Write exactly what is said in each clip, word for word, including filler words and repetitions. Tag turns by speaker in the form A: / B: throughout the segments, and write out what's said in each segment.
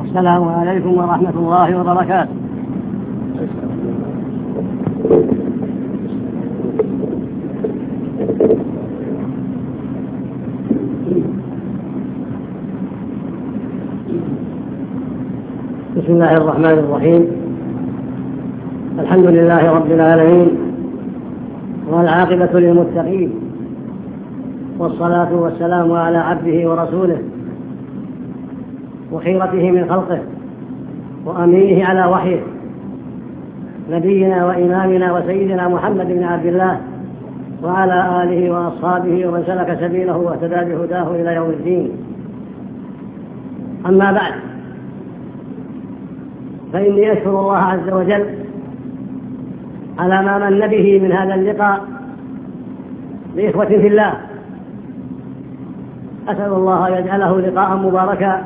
A: السلام عليكم ورحمة الله وبركاته. بسم الله الرحمن الرحيم. الحمد لله رب العالمين، والعاقبة للمتقين، والصلاة والسلام على عبده ورسوله وخيرته من خلقه وأمينه على وحيه، نبينا وإمامنا وسيدنا محمد بن عبد الله وعلى آله وأصحابه ومن سلك سبيله واهتدى بهداه إلى يوم الدين. أما بعد، فإني أشكر الله عز وجل على ما من به من هذا اللقاء لإخوة في الله. أسأل الله أن يجعله لقاء مباركا،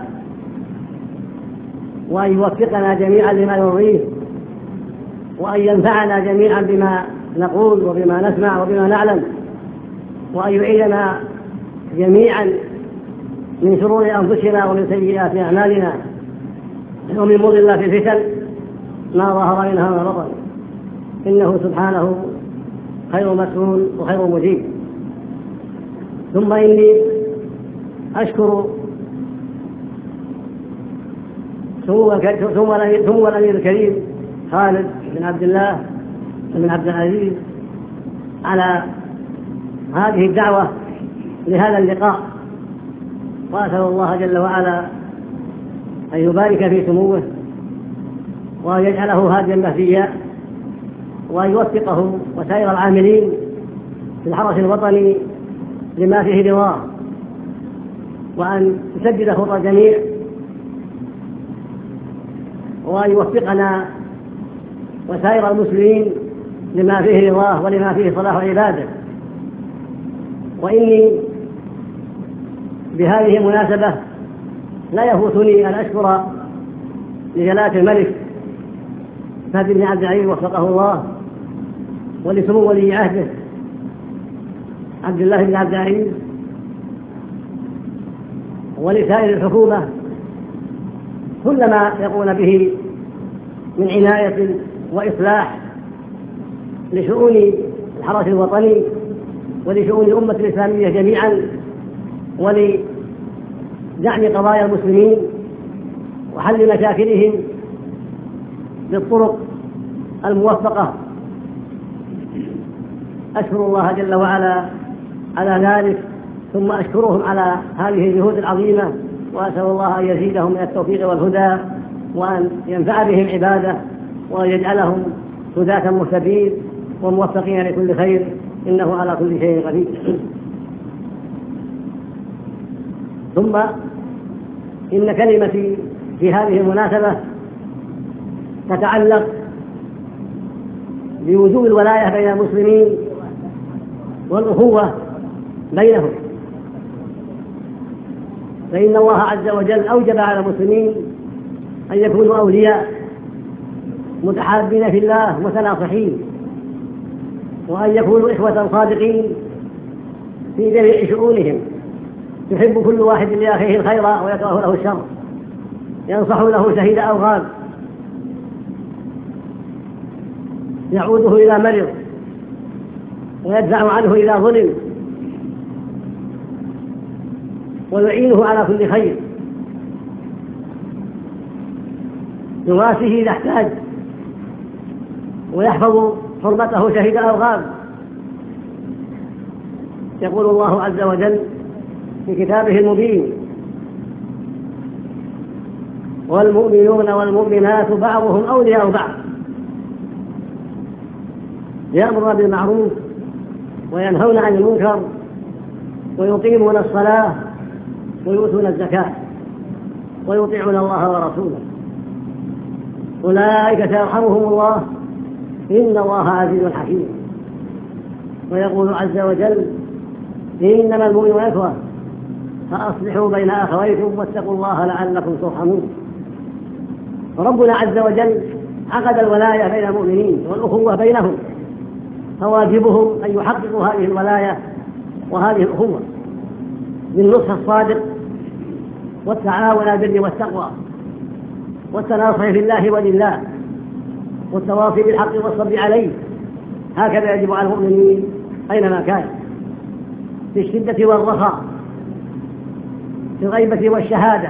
A: وأن يوفقنا جميعا لما يرضيه، وأن ينفعنا جميعا بما نقول وبما نسمع وبما نعلم، وأن يعيذنا جميعا من شرور أنفسنا ومن سيئات أعمالنا ومن مضلات الفتن ما ظهر منها ما بطن، إنه سبحانه خير مسؤول وخير مجيب. ثم إني أشكر سمو الأمير الكريم خالد بن عبد الله بن عبد العزيز على هذه الدعوة لهذا اللقاء، وأسأل الله جل وعلا أن يبارك في سموه، وأن يجعله هاديا مهديا، وأن يوفقه وسائر العاملين في الحرس الوطني لما فيه رضاه، وأن يسدد خطى الجميع، وأن يوفقنا وسائر المسلمين لما فيه رضاه ولما فيه صلاح عباده. وإني بهذه المناسبة لا يفوتني أن أشكر لجلالة الملك فهد بن عبد العزيز وفقه الله، ولسمو ولي عهده عبد الله بن عبد العزيز، ولسائر الحكومة كل ما يقوم به من عناية وإصلاح لشؤون الحرس الوطني ولشؤون الأمة الإسلامية جميعا، ولدعم قضايا المسلمين وحل مشاكلهم بالطرق الموفقة. أشكر الله جل وعلا على ذلك، ثم أشكرهم على هذه الجهود العظيمة، وأسأل الله أن يزيدهم من التوفيق والهدى، وأن ينفع بهم عباده، وأن يجعلهم هداة مهتدين وموفقين لكل خير، إنه على كل شيء قدير. ثم إن كلمتي في هذه المناسبة تتعلق بوجوب الولاية بين المسلمين والأخوة بينهم، فإن الله عز وجل أوجب على المسلمين أن يكونوا أولياء متحابين في الله متناصحين، وأن يكونوا إخوة صادقين في جميع شؤونهم، يحب كل واحد لأخيه الخير ويكره له الشر، ينصح له شهيد أو غاب، يعوده إذا مرض ويدفع عنه إذا ظلم، ويعينه على كل خير، يواسيه إذا احتاج، ويحفظ حرمته شهيد أو غاب. يقول الله عز وجل في كتابه المبين: والمؤمنون والمؤمنات بعضهم أولياء بعض، يأمرون بالمعروف وينهون عن المنكر ويقيمون الصلاة ويؤتون الزكاة ويطيعون الله ورسوله، أولئك سيرحمهم الله إن الله عزيز حكيم. ويقول عز وجل: إنما المؤمنون إخوة فأصلحوا بين أخويكم واتقوا الله لعلكم ترحمون. ربنا عز وجل عقد الولاية بين المؤمنين والأخوة بينهم، فواجبهم أن يحققوا هذه الولاية وهذه الأخوة بالنصح الصادق والتعاون على البر والتقوى، والتناصح في الله ولله والتواصي بالحق والصبر عليه. هكذا يجب على المؤمنين أينما كان، في الشدة والرخاء، في الغيبة والشهادة،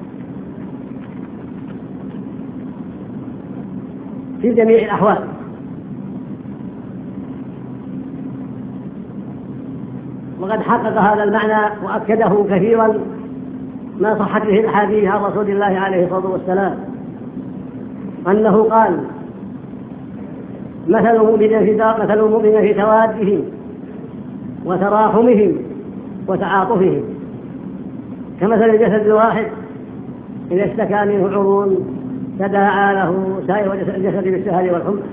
A: في جميع الأحوال. وقد حقق هذا المعنى وأكده كثيرا ما صحت به الأحاديث عن رسول الله عليه الصلاة والسلام أنه قال: مثل المؤمنين في توادهم وتراحمهم وتعاطفهم كمثل الجسد الواحد إذا اشتكى منه عضو تداعى له سائر الجسد بالسهر والحمى.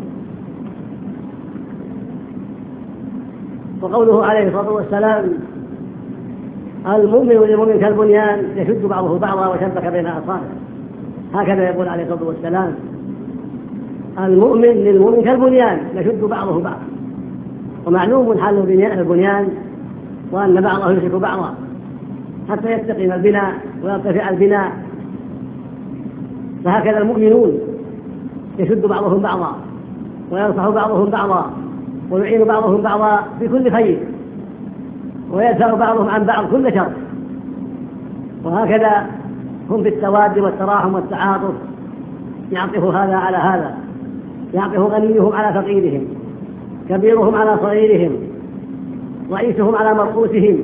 A: وقوله عليه الصلاة والسلام: المؤمن للمؤمن كالبنيان يشد بعضه بعضا وشبك بين أصابعه. هكذا يقول عليه الصلاة والسلام: المؤمن للمؤمن كالبنيان يشد بعضه بعضا. ومعلوم حال البنيان وأن بعضه يمسك بعضا حتى يستقيم البناء ويرتفع البناء. فهكذا المؤمنون يشد بعضهم بعضا وينصح بعضهم بعضا ويعين بعضهم بعضا بكل خير ويدفع بعضهم عن بعض كل شر. وهكذا هم في التواد والتراحم والتعاطف، يعطف هذا على هذا، يعطف غنيهم على فقيرهم، كبيرهم على صغيرهم، رئيسهم على مرؤوسهم،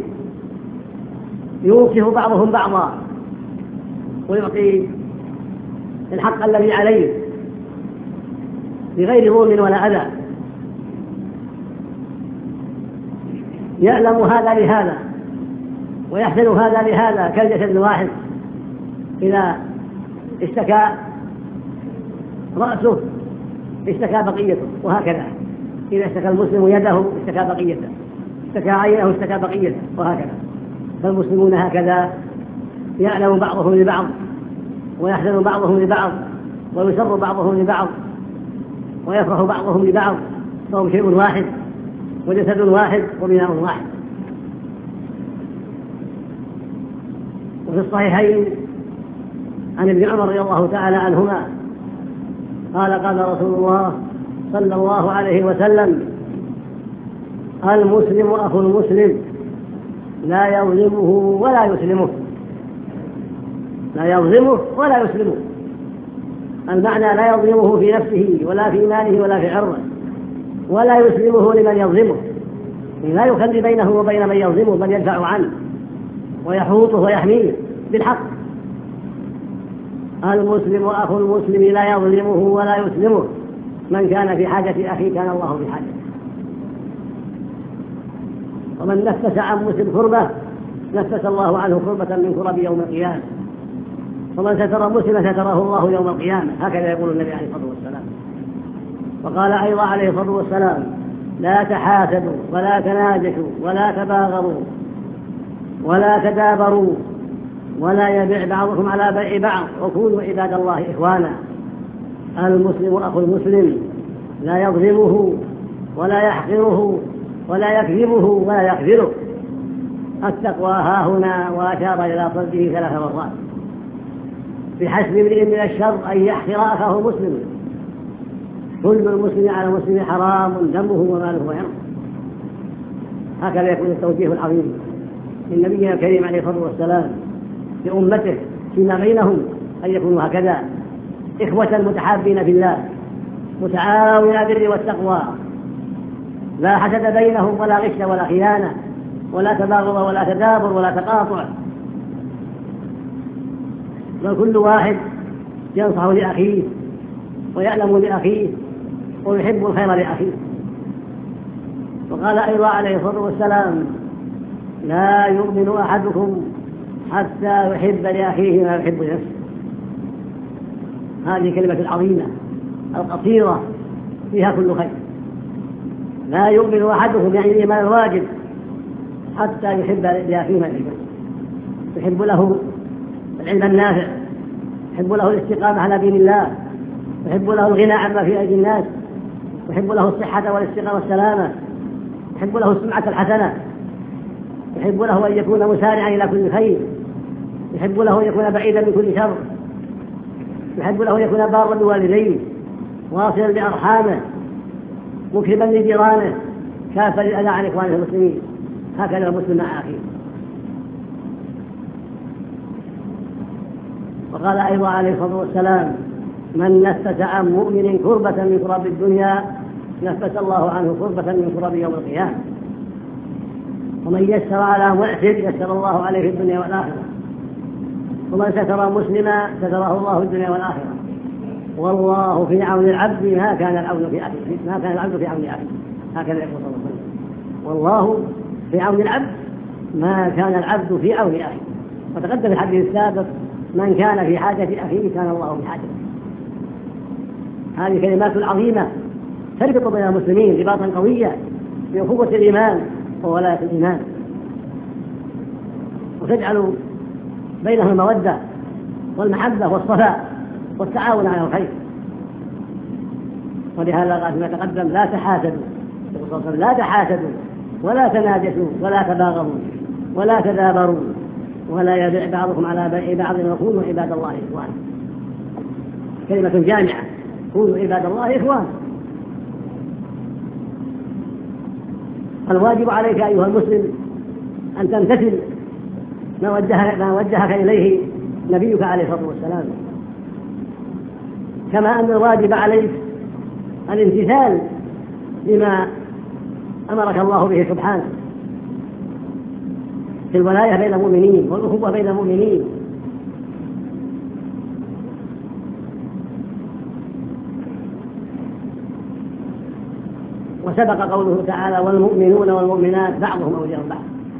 A: يوصف بعضهم بعضا ويعطي الحق الذي عليه بغير ظلم ولا أذى. يألم هذا لهذا ويحزن هذا لهذا كالجسد الواحد. إذا اشتكى رأسه اشتكى بقيته، وهكذا إذا اشتكى المسلم يده اشتكى بقيته، اشتكى عينه اشتكى بقيته، وهكذا. فالمسلمون هكذا يألم بعضهم لبعض ويحزن بعضهم لبعض ويسر بعضهم لبعض ويفرح بعضهم لبعض، فهم شيء واحد وجسد واحد وبناء واحد. وفي الصحيحين عن ابن عمر رضي الله تعالى عنهما قال: قال رسول الله صلى الله عليه وسلم: المسلم أخو المسلم لا يظلمه ولا يسلمه. لا يظلمه ولا يسلمه، المعنى لا يظلمه في نفسه ولا في ماله ولا في عرضه، ولا يسلمه لمن يظلمه، لا يخلي بينه وبين من يظلمه بل يدفع عنه ويحوطه ويحميه بالحق. المسلم أخو المسلم لا يظلمه ولا يسلمه، من كان في حاجة أخيه كان الله في حاجة. ومن نفس عن مسلم كربة نفس الله عنه كربة من كرب يوم القيامة، ومن ستر مسلم ستره الله يوم القيامة. هكذا يقول النبي عليه الصلاة والسلام. وقال أيضا عليه الصلاة والسلام: لا تحاسدوا ولا تناجشوا ولا تباغضوا ولا تدابروا ولا يبيع بعضكم على بيع بعض وكونوا عباد الله إخوانا. المسلم أخو المسلم لا يظلمه ولا يحقره ولا يكذبه ولا يخذله. التقوى ها هنا، وأشار إلى صدره ثلاث مرات. بحسب امرئ من الشر أن يحقر أخاه مسلم. كل المسلم على المسلم حرام دمه وماله وعرضه. هكذا يكون التوجيه العظيم من نبينا الكريم عليه الصلاة والسلام لأمته فيما بينهم، أن يكونوا هكذا إخوة متحابين في الله متعاونين بالبر والتقوى، لا حسد بينهم ولا غش ولا خيانة ولا تباغض ولا تدابر ولا تقاطع، بل كل واحد ينصح لأخيه ويعلم لأخيه ويحب الخير لأخيه. وقال أيضا عليه الصلاة والسلام: لا يؤمن أحدكم حتى يحب لأخيه ما يحب لنفسه. هذه كلمة العظيمة القصيرة فيها كل خير. لا يؤمن أحدكم يعني الإيمان الواجب حتى يحب لأخيه ما يحب، يحب له العلم النافع، يحب له الاستقامة على دين الله، يحب له الغنى عما في أيدي الناس، يحب له الصحة والاستقامة والسلامة، يحب له السمعة الحسنة، يحب له أن يكون مسارعا إلى كل خير، يحب له أن يكون بعيدا من كل شر. يحب له أن يكون بارا بوالديه واصلا بأرحامه مكرما لجيرانه كافا للأذى عن إخوانه المسلمين. هكذا المسلم مع أخيه. وقال أيضا عليه الصلاة والسلام: من نفس عن مؤمن كربة من كرب الدنيا نفس الله عنه كربة من كرب يوم القيامة. ومن يسر على معسر يسر الله عليه في الدنيا والآخرة. ومن ستر مسلما ستره الله في الدنيا والآخرة. والله في عون العبد ما كان العبد في أخيه ما كان العبد في عون أخيه. هكذا يقول صلى الله عليه وسلم: والله في عون العبد ما كان العبد في عون أخيه. وتقدم في الحديث السابق: من كان في حاجة أخيه كان الله في حاجته. هذه كلمات عظيمة تربط بين المسلمين رباطا قويا بأخوة الإيمان وولاية الإيمان، وتجعل بينهم المودة والمحبة والصفاء والتعاون على الخير. ولهذا قال فيما تقدم: لا تحاسدوا، لا تحاسدوا ولا تناجشوا ولا تباغضوا ولا تدابروا ولا يبيع بعضكم على بيع بعض وكونوا عباد الله إخوانا. كلمة جامعة: كونوا عباد الله إخوانا. الواجب عليك أيها المسلم أن تمتثل ما وجهك, ما وجهك إليه نبيك عليه الصلاة والسلام، كما أن الواجب عليك الامتثال لما أمرك الله به سبحانه في الولاية بين المؤمنين والأخوة بين المؤمنين. وسبق قوله تعالى: والمؤمنون والمؤمنات بعضهم أولياء بعض.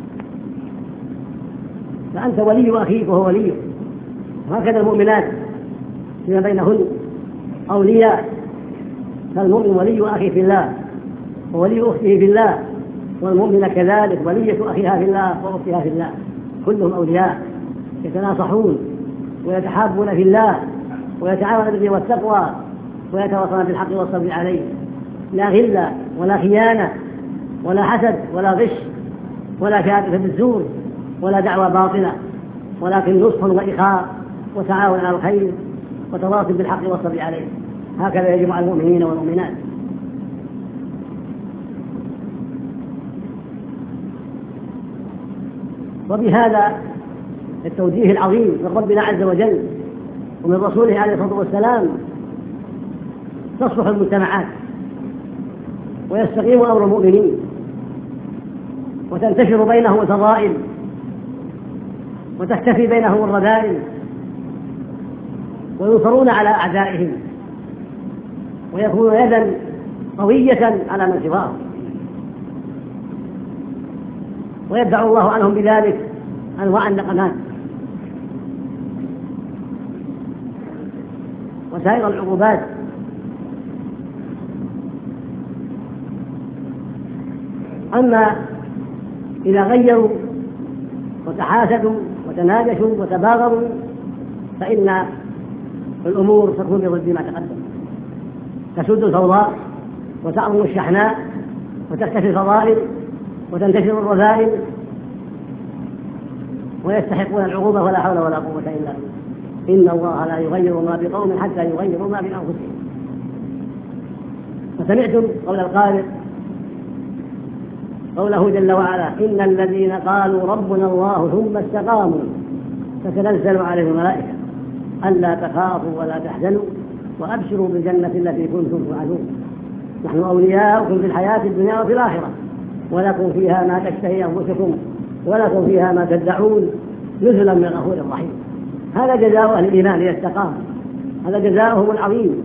A: فأنت ولي أخيك وهو وليك، وهكذا المؤمنات فيما بينهن أولياء. فالمؤمن ولي أخيه في الله وولي أخته في الله، والمؤمنة كذلك ولية أخيها في الله وأختها في الله. كلهم أولياء يتناصحون ويتحابون في الله ويتعاونون بالبر والتقوى ويتواصلون بالحق والصبر عليه. لا غل ولا خيانة ولا حسد ولا غش ولا شهادة بالزور ولا دعوة باطلة، ولكن نصح وإخاء وتعاون على الخير وتواصل بالحق والصبر عليه. هكذا يجب على المؤمنين والمؤمنات. وبهذا التوجيه العظيم من ربنا عز وجل ومن رسوله عليه الصلاة والسلام تصلح المجتمعات ويستقيم أمر المؤمنين وتنتشر بينهم الفضائل وتختفي بينهم الرذائل وينصرون على أعدائهم ويكون يدا قوية على من سواهم، ويدفع الله عنهم بذلك أنواع النقمات وسائر العقوبات. أما إذا غيروا وتحاسدوا وتناجشوا وتباغضوا فإن الأمور تكون بضد ما تقدم، تسد الفوضى وتعظم الشحناء وتختفي الفضائل وتنتشر الرذائل ويستحقون العقوبة ولا حول ولا قوة إلا بالله. إن الله لا يغير ما بقوم حتى يغيروا ما بأنفسهم. وسمعتم قول القارئ قوله جل وعلا: إن الذين قالوا ربنا الله ثم استقاموا تتنزل عليهم الملائكة ألا تخافوا ولا تحزنوا وأبشروا بالجنة التي كنتم توعدون نحن أولياؤكم في الحياة الدنيا وفي الآخرة ولكم فيها ما تشتهي أنفسكم ولكم فيها ما تدعون نزلا من غفور رحيم. هذا جزاء أهل الإيمان إذا استقاموا، هذا جزاؤهم العظيم.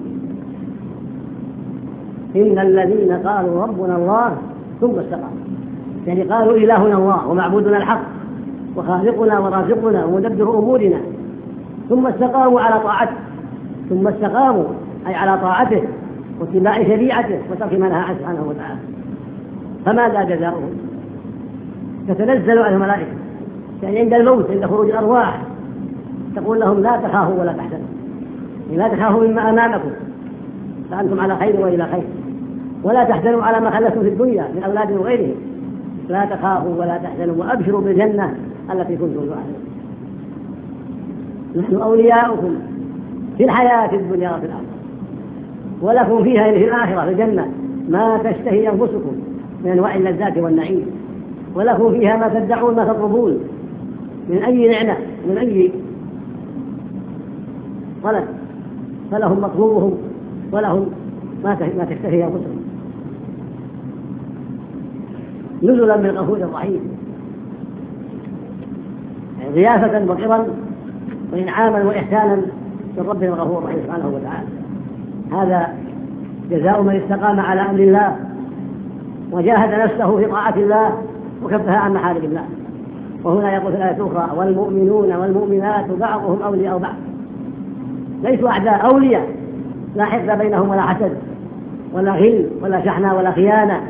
A: إن الذين قالوا ربنا الله ثم استقاموا، يعني قالوا إلهنا الله ومعبودنا الحق وخالقنا ورازقنا ومدبر أمورنا، ثم استقاموا على طاعته، ثم استقاموا أي على طاعته واتباع شريعته وترك ما نهى عنه سبحانه وتعالى. فماذا جزاؤهم؟ تتنزل على الملائكة، يعني عند الموت عند خروج الأرواح تقول لهم: لا تخافوا ولا تحزنوا، لا تخافوا مما أمامكم فأنتم على خير وإلى خير، ولا تحزنوا على ما خلفتم في الدنيا من أولاد وغيرهم، لا تخافوا ولا تحزنوا وأبشروا بالجنة التي كنتم توعدون نحن أولياؤكم في الحياة الدنيا وفي الآخرة، ولكم فيها في الآخرة في الجنة ما تشتهي أنفسكم من أنواع اللذات والنعيم، ولكم فيها ما تدعون ما تطلبون من أي نعمة من أي طلب، فلهم مطلوبهم ولهم ما تشتهي أنفسهم، نزلا من غفور رحيم، يعني ضيافة وقرا وإنعاما وإحسانا من ربهم الغفور الرحيم سبحانه وتعالى. هذا جزاء من استقام على أمر الله وجاهد نفسه في طاعة الله وكفها عن محارم الله. وهنا يقول في الآية الأخرى: والمؤمنون والمؤمنات بعضهم أولياء بعض، ليسوا أعداء، أولياء، لا حقد بينهم ولا حسد ولا غل ولا شحنة ولا خيانة،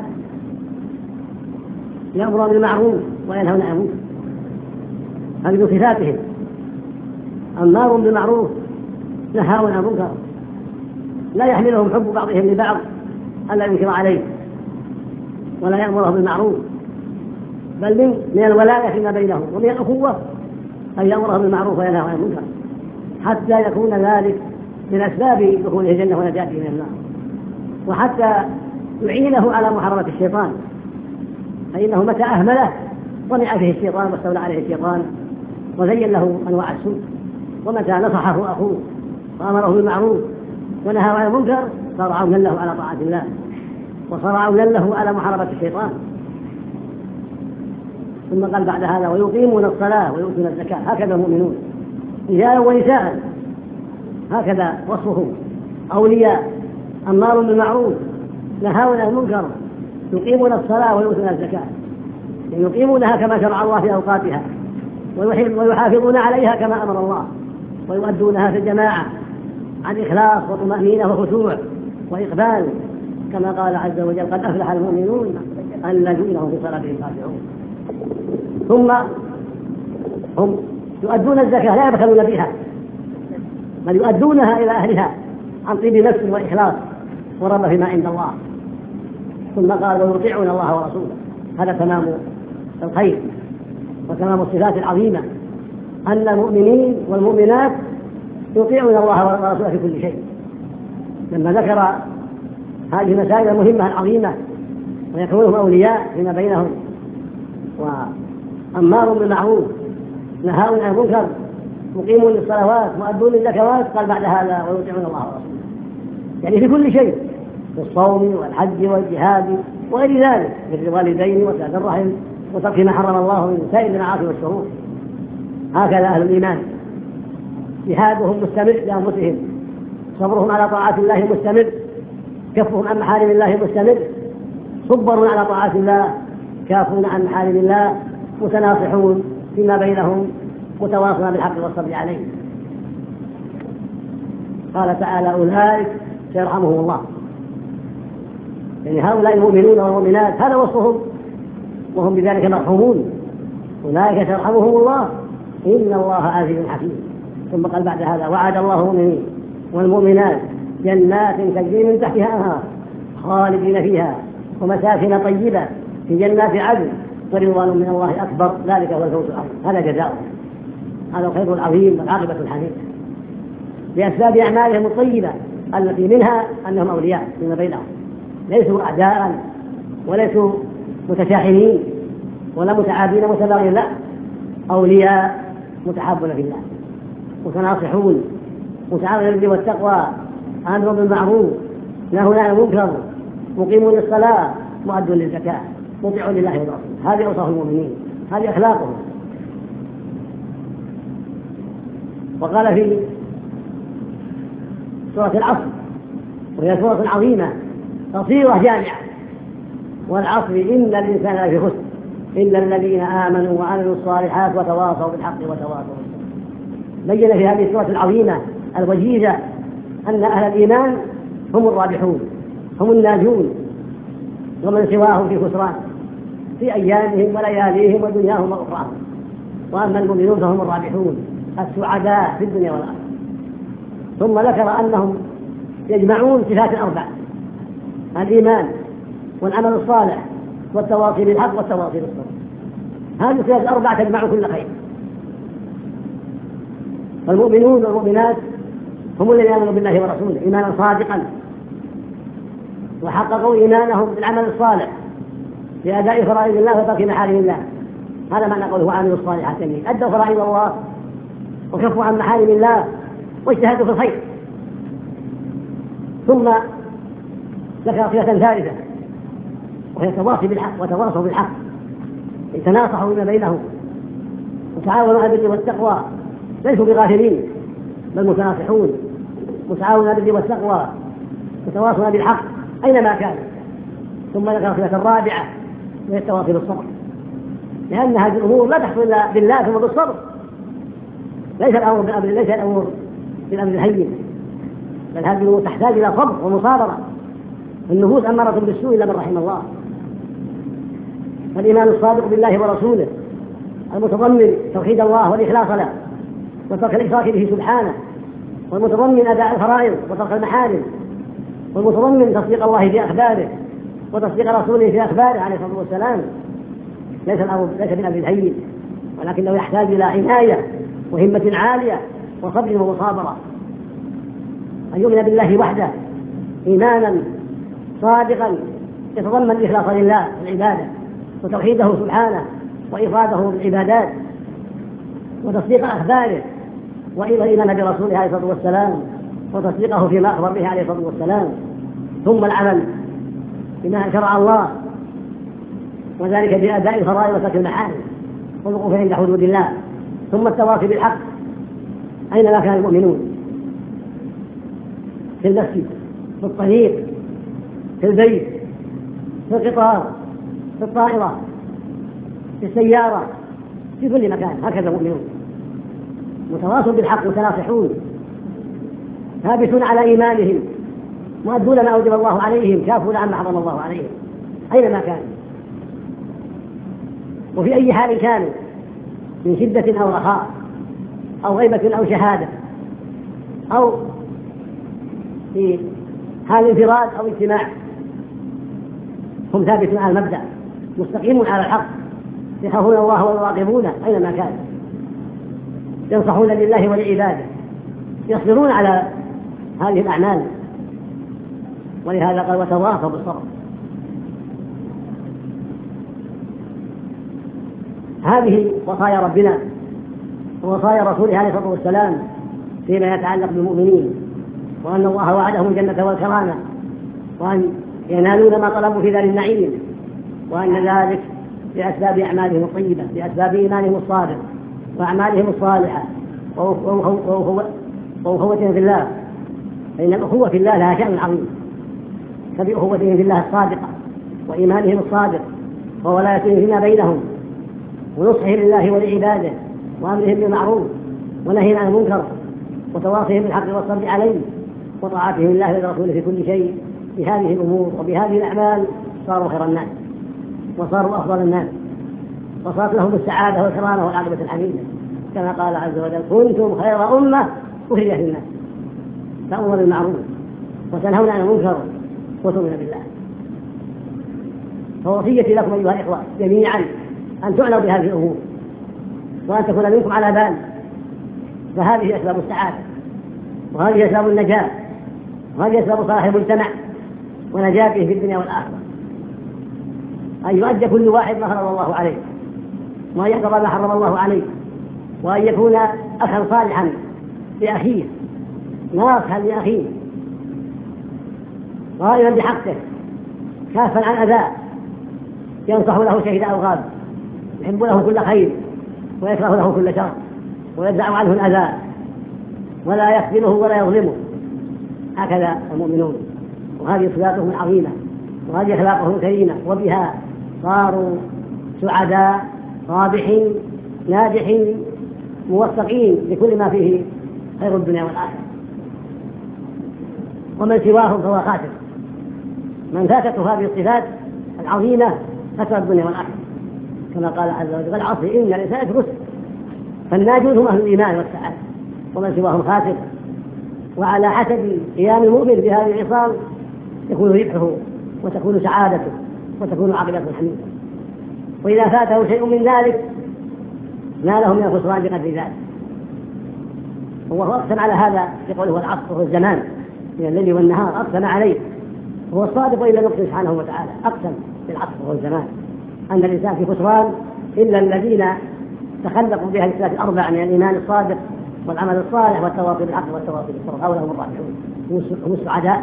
A: يأمرون بالمعروف وينهون عن المنكر، هذه من صفاتهم، أمار بالمعروف نهاون عن المنكر، لا يحملهم حب بعضهم لبعض ألا ينكر عليه ولا يأمره بالمعروف، بل من من الولاية فيما بينهم ومن الأخوة أن يأمره بالمعروف وينهى عن المنكر، حتى يكون ذلك من أسباب دخوله الجنة ونجاته من النار، وحتى يعينه على محاربة الشيطان، فإنه متى أهمله طمع فيه الشيطان واستولى عليه الشيطان وزين له أنواع السوء، ومتى نصحه أخوه وأمره بالمعروف ونهى عن المنكر صار عونا له على طاعة الله وصار عونا له على محاربة الشيطان. ثم قال بعد هذا: ويقيمون الصلاة ويؤتون الزكاة، هكذا المؤمنون رجالا ونساء، هكذا وصفهم، أولياء أمار بالمعروف نهاون عن المنكر، يقيمون الصلاة ويؤتون الزكاة، يعني يقيمونها كما شرع الله في أوقاتها ويحافظون عليها كما أمر الله، ويؤدونها في الجماعة عن إخلاص وطمأنينة وخشوع وإقبال، كما قال عز وجل: قد أفلح المؤمنون الذين هم في صلاتهم خاشعون. ثم هم يؤدون الزكاة لا يبخلون بها، بل يؤدونها إلى أهلها عن طيب نفس وإخلاص ورغبة فيما عند الله. ثم قال: ويطيعون الله ورسوله، هذا تمام الخير وتمام الصفات العظيمة، أن المؤمنين والمؤمنات يطيعون الله ورسوله في كل شيء. لما ذكر هذه المسائل المهمة العظيمة ويكونهم أولياء فيما بينهم وأمار بالمعروف نهاون عن المنكر مقيمون للصلوات مؤدون للزكوات، قال بعد هذا: ويطيعون الله ورسوله، يعني في كل شيء، في الصوم والحج والجهاد وغير ذلك، مثل الوالدين وصلة الرحم وترك ما حرم الله من سائر المعاصي والشرور. هكذا أهل الإيمان، جهادهم مستمر لأنفسهم، صبرهم على طاعة الله مستمر، كفهم عن محارم الله مستمر، صبروا على طاعة الله، كافون عن محارم الله، متناصحون فيما بينهم، متواصلون بالحق والصبر عليه. قال تعالى: أولئك سيرحمهم الله، يعني هؤلاء المؤمنون والمؤمنات هذا وصفهم وهم بذلك مرحومون، أولئك سيرحمهم الله إن الله عزيز حكيم. ثم قال بعد هذا: وعد الله المؤمنين والمؤمنات جنات تجري من تحتها أنهار خالدين فيها ومساكن طيبة في جنات عدن ورضوان من الله أكبر، ذلك هو الفوز العظيم. هذا جزاؤهم، هذا الخير العظيم والعاقبة الحميدة بأسباب أعمالهم الطيبة التي منها أنهم أولياء فيما بينهم، ليسوا أعداء وليسوا متشاحنين ولا متعادين متباغين، لا، أولياء متحابون في الله، متناصحون، متعاونون بالبر والتقوى، آمرون بالمعروف، نهون عن المنكر، مقيمون للصلاة، مؤدون للزكاة، مطيعون لله ورسوله. هذه أوصاف المؤمنين، هذه أخلاقهم. وقال في سورة العصر، وهي سورة عظيمة قصيرة جامعة: والعصر إن الإنسان لفي خسر إلا الذين آمنوا وعملوا الصالحات وتواصوا بالحق وتواصوا بالصبر. بين في هذه السورة العظيمة الوجيزة أن أهل الإيمان هم الرابحون، هم الناجون، ومن سواهم في خسران في أيامهم ولياليهم ودنياهم وأخراهم. وأما المؤمنون فهم الرابحون السعداء في الدنيا والآخرة. ثم ذكر أنهم يجمعون صفات أربع: الإيمان والعمل الصالح والتواصي بالحق والتواصي بالصبر. هذه الصفات الأربع تجمع كل خير. فالمؤمنون والمؤمنات هم الذين آمنوا بالله ورسوله إيمانا صادقا وحققوا إيمانهم بالعمل الصالح بأداء فرائض الله وترك محارم الله. هذا معنى قوله عاملوا الصالحات، يعني أدوا فرائض الله وكفوا عن محارم الله واجتهدوا في الخير. ثم ذكر صفة ثالثة وهي التواصي بالحق وتواصوا بالحق، يتناصحوا فيما بينهم وتعاونوا على البر والتقوى، ليسوا بغافلين بل متناصحون متعاونون على البر والتقوى يتواصون بالحق أينما كان. ثم ذكر صفة الرابعة وهي التواصي بالصبر، لأن هذه الأمور لا تحصل إلا بالله ثم بالصبر. ليس الأمر بالأمر ليس الأمر بالأمر الهين، بل هذه الأمور تحتاج إلى صبر ومصابرة. النفوس أمارة بالسوء إلا من رحم الله. فالإيمان الصادق بالله ورسوله المتضمن توحيد الله والإخلاص له وترك الإشراك به سبحانه، والمتضمن أداء الفرائض وترك المحارم، والمتضمن تصديق الله في أخباره وتصديق رسوله في أخباره عليه الصلاة والسلام، ليس الأمر ليس بالأمر الهين، ولكنه يحتاج إلى عناية وهمة عالية وصبر ومصابرة. أن يؤمن بالله وحده إيمانا صادقا يتضمن الإخلاص لله والعبادة وتوحيده سبحانه وإفراده بالعبادات وتصديق أخباره وإيمان برسوله عليه الصلاة والسلام وتصديقه فيما أخبر به عليه الصلاة والسلام. ثم العمل بما شرع الله، وذلك بأداء الفرائض وترك المحارم والوقوف عند حدود الله. ثم التواصي بالحق أينما كان المؤمنون، في المسجد، في الطريق، في البيت، في القطار، في الطائرة، في السيارة، في كل مكان. هكذا المؤمنون متواصل بالحق متناصحون ثابتون على إيمانهم مؤدون ما أوجب الله عليهم كافون عما حرم الله عليهم أينما كانوا وفي أي حال كانوا، من شدة أو رخاء أو غيبة أو شهادة أو في حال انفراد أو اجتماع، هم ثابتون على المبدأ مستقيمون على الحق يخافون الله ويراقبونه أينما كانوا، ينصحون لله ولعباده، يصبرون على هذه الأعمال. ولهذا قال وتواصوا بالصبر. هذه وصايا ربنا ووصايا رسوله عليه الصلاة والسلام فيما يتعلق بالمؤمنين، وأن الله وعدهم الجنة والكرامة وأن ينالون ما طلبوا في دار النعيم، وأن ذلك بأسباب أعمالهم الطيبة بأسباب إيمانهم الصادق وأعمالهم الصالحة وأخوتهم في الله، فإن الأخوة في الله لها شأن عظيم فبأخوتهم في الله الصادقة وإيمانهم الصادق وولايتهم فيما بينهم ونصحهم لله ولعباده وأمرهم بالمعروف ونهيهم عن المنكر وتواصيهم بالحق والصبر عليه وطاعتهم لله ورسوله في كل شيء. بهذه الأمور وبهذه الأعمال صاروا خير الناس وصاروا أفضل الناس وصارت لهم السعادة والكرامة والعاقبة الحميدة، كما قال عز وجل كنتم خير أمة أخرجت للناس تأمرون بالمعروف وتنهون عن المنكر وتؤمنون بالله. فوصيتي لكم أيها الإخوة جميعا أن تعنوا بهذه الأمور وأن تكون منكم على بال، فهذه أسباب السعادة وهذه أسباب النجاة وهذه أسباب صلاح المجتمع ونجاته في الدنيا والآخرة. أن يؤدي كل واحد ما فرض الله عليه وأن يحفظ ما حرم الله عليه وأن يكون أخا صالحا لأخيه ناصحا لأخيه غائبا بحقه كافا عن أذاه ينصح له شهد أو غاب يحب له كل خير ويكره له كل شر ويدفع عنه الأذى ولا يخذله ولا يظلمه. هكذا المؤمنون، وهذه صفاتهم عظيمة وهذه أخلاقهم كريمة، وبها صاروا سعداء رابحين ناجحين موفقين لكل ما فيه خير الدنيا والآخرة. ومن سواهم فهو خاسر، من فاتته هذه الصفات العظيمة خسر الدنيا والآخرة، كما قال عز وجل والعصر إن الإنسان لفي خسر. فالناجون هم أهل الإيمان والسعادة ومن سواهم خاسر. وعلى حسب قيام المؤمن بهذه العصام يكون ربحه وتكون سعادته وتكون عاقبته الحميدة. وإذا فاته شيء من ذلك ناله من الخسران بقدر ذلك. هو أقسم على هذا يقول هو العصر والزمان من الليل والنهار، أقسم عليه هو الصادق وإلا نقسم سبحانه وتعالى، أقسم بالعصر والزمان أن الإنسان في خسران إلا الذين تخلقوا بها الثلاث الأربع من الإيمان الصادق والعمل الصالح والتواصي بالحق والتواصي بالصبر، هؤلاء هم الرابحون هم السعداء.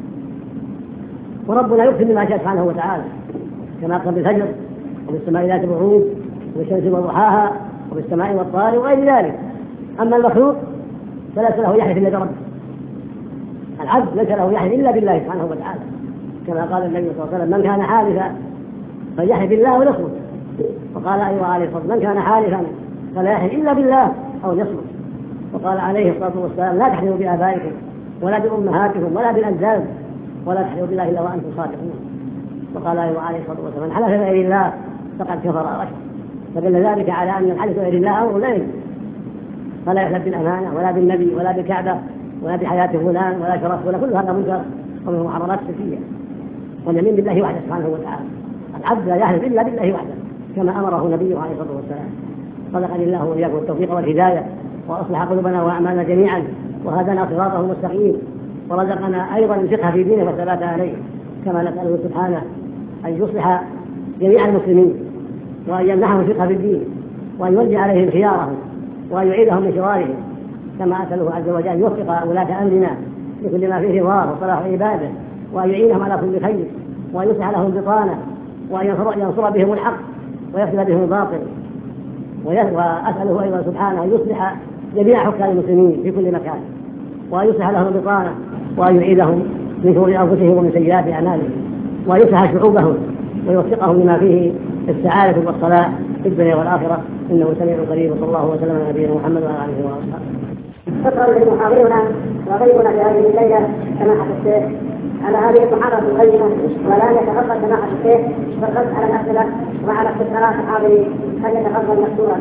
A: وربنا يقسم بما شاء سبحانه وتعالى كما قال بالفجر وبالسماء ذات البروج وبالشمس وضحاها وبالسماء والطارق وغير ذلك. أما المخلوق فليس له يحلف إلا بربه، العبد ليس له يحلف إلا بالله سبحانه وتعالى، كما قال النبي صلى الله عليه وسلم من كان حالفا فليحلف بالله وليصمت، وقال أيها عليه الصلاة والسلام من كان حالفا فلا يحلف إلا بالله أو ليصمت، وقال عليه الصلاة والسلام لا تحلفوا بآبائكم ولا بأمهاتكم ولا بالأنساب ولا تحلفوا بالله إلا وأنتم صادقون، وقال أيها عليه الصلاة والسلام من حلف بغير الله فقد كفر وأشرك، فدل ذلك على أن الحلف بغير الله أمر لا يجوز، فلا يحلف بالأمانة ولا بالنبي ولا بالكعبة ولا بحياة فلان ولا شرف ولا كل هذا منكر ومن محرمات الشركية، واليمين بالله وحده سبحانه وتعالى. العبد لا يحلف إلا بالله وحده كما أمره نبيه عليه الصلاة والسلام. صدقني الله وإياكم التوفيق والهداية وأصلح قلوبنا وأعمالنا جميعا وهدنا صراطه المستقيم ورزقنا أيضا الفقه في دينه والثبات عليه، كما نسأله سبحانه أن يصلح جميع المسلمين وأن يمنحهم الفقه في الدين وأن يوجه عليهم خيارهم وأن يعيدهم من شرارهم، كما أسأله عز وجل أن يوفق ولاة أمرنا لكل ما فيه رضاه وصلاح عباده وأن يعينهم على كل خير وأن يصلح لهم بطانة وأن ينصر بهم الحق ويفسد بهم الباطل، وأسأله أيضا سبحانه أن يصلح جميع حكام المسلمين في كل مكان وأن يصلح لهم البطانة وأن يعيدهم من شرور أنفسهم ومن سيئات أعمالهم وأن يصلح شعوبهم ويوفقهم لما فيه السعادة والصلاح في الدنيا والآخرة، إنه سميع قريب. صلى الله وسلم على نبينا محمد وعلى آله وصحبه.
B: شكرا لمحاضرنا وضيفنا في هذه الليلة سماحة الشيخ على هذه المحاضرة القيمة، ولا يتفضل سماحة الشيخ بالرد على الأسئلة وعلى استفسارات الحاضرين، فليتفضل مشكورا.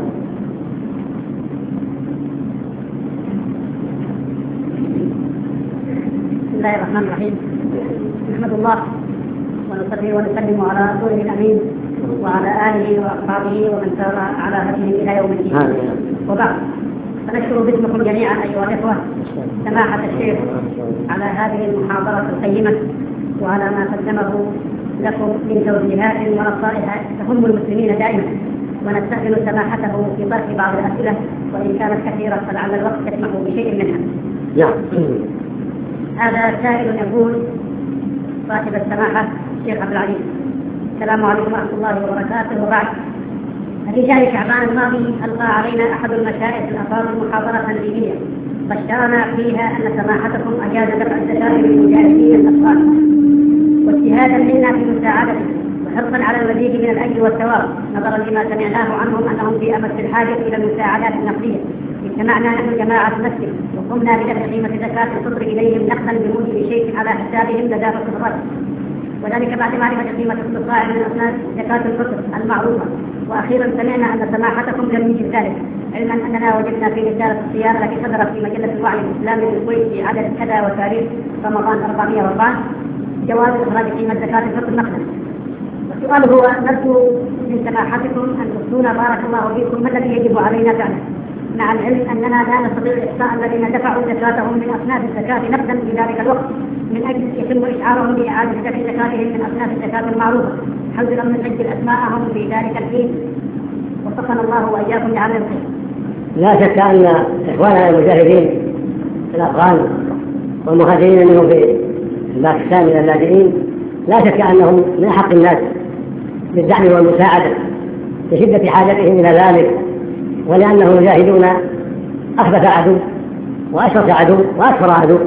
C: بسم الله الرحمن الرحيم. نحمد الله ونصلي ونسلم على رسوله الأمين وعلى آله وأصحابه ومن سار على هديه إلى يوم الدين، وبعد، فنشكر باسمكم جميعا أيها الإخوة سماحة الشيخ على هذه المحاضرة القيمة وعلى ما قدمه لكم من توجيهات ونصائح تهم المسلمين دائما، ونستأذن سماحته في طرح بعض الأسئلة وإن كانت كثيرة فلعل الوقت يسمح بشيء منها. هذا سائل يقول: صاحب السماحة الشيخ عبد العزيز، السلام عليكم ورحمة الله وبركاته، وبعد، في شهر شعبان الماضي ألقى علينا أحد المشايخ الأفاضل محاضرة دينية بشرنا فيها أن سماحتكم أجاز دفع الزكاة للمجاهدين الأطفال، واجتهادا منا في مساعدته وحرصا على المزيد من الأجر والثواب، نظرا لما سمعناه عنهم أنهم في أمس الحاجة إلى المساعدات النقدية. اجتمعنا نحن جماعة المسجد وقمنا بدفع قيمة زكاة الفطر إليهم نقدا بموجب شيء على حسابهم لدى الرد، وذلك بعد معرفة قيمة الصاع من أصناف زكاة الفطر المعروفة. وأخيرا سمعنا أن سماحتكم لم يجب ذلك، علما أننا وجدنا في رسالة الصيانة التي صدرت في مجلة الوعي الإسلامي للكويت في عدد كذا وتاريخ رمضان أربعمائة وأربعة جواز إخراج قيمة زكاة الفطر نقدا. والسؤال هو: نرجو من سماحتكم أن تفتونا بارك الله فيكم ما الذي يجب علينا فعله، مع العلم أننا لا نستطيع إحصاء الذين دفعوا زكاتهم من أصناف الزكاة نقدا في ذلك الوقت، من أجل يتم إشعارهم بإعادة دفع زكاتهم من أصناف الزكاة المعروفة، حول أن نسجل أسماءهم في ذلك الحين. وفقنا الله وإياكم لعمل الخير.
A: لا شك أن إخواننا المجاهدين في الأفغان والمهاجرين منهم في باكستان من اللاجئين لا شك أنهم من أحق الناس بالدعم والمساعدة لشدة حاجتهم إلى ذلك، ولأنهم يجاهدون أخبث عدو وأشرس عدو وأكثر عدو،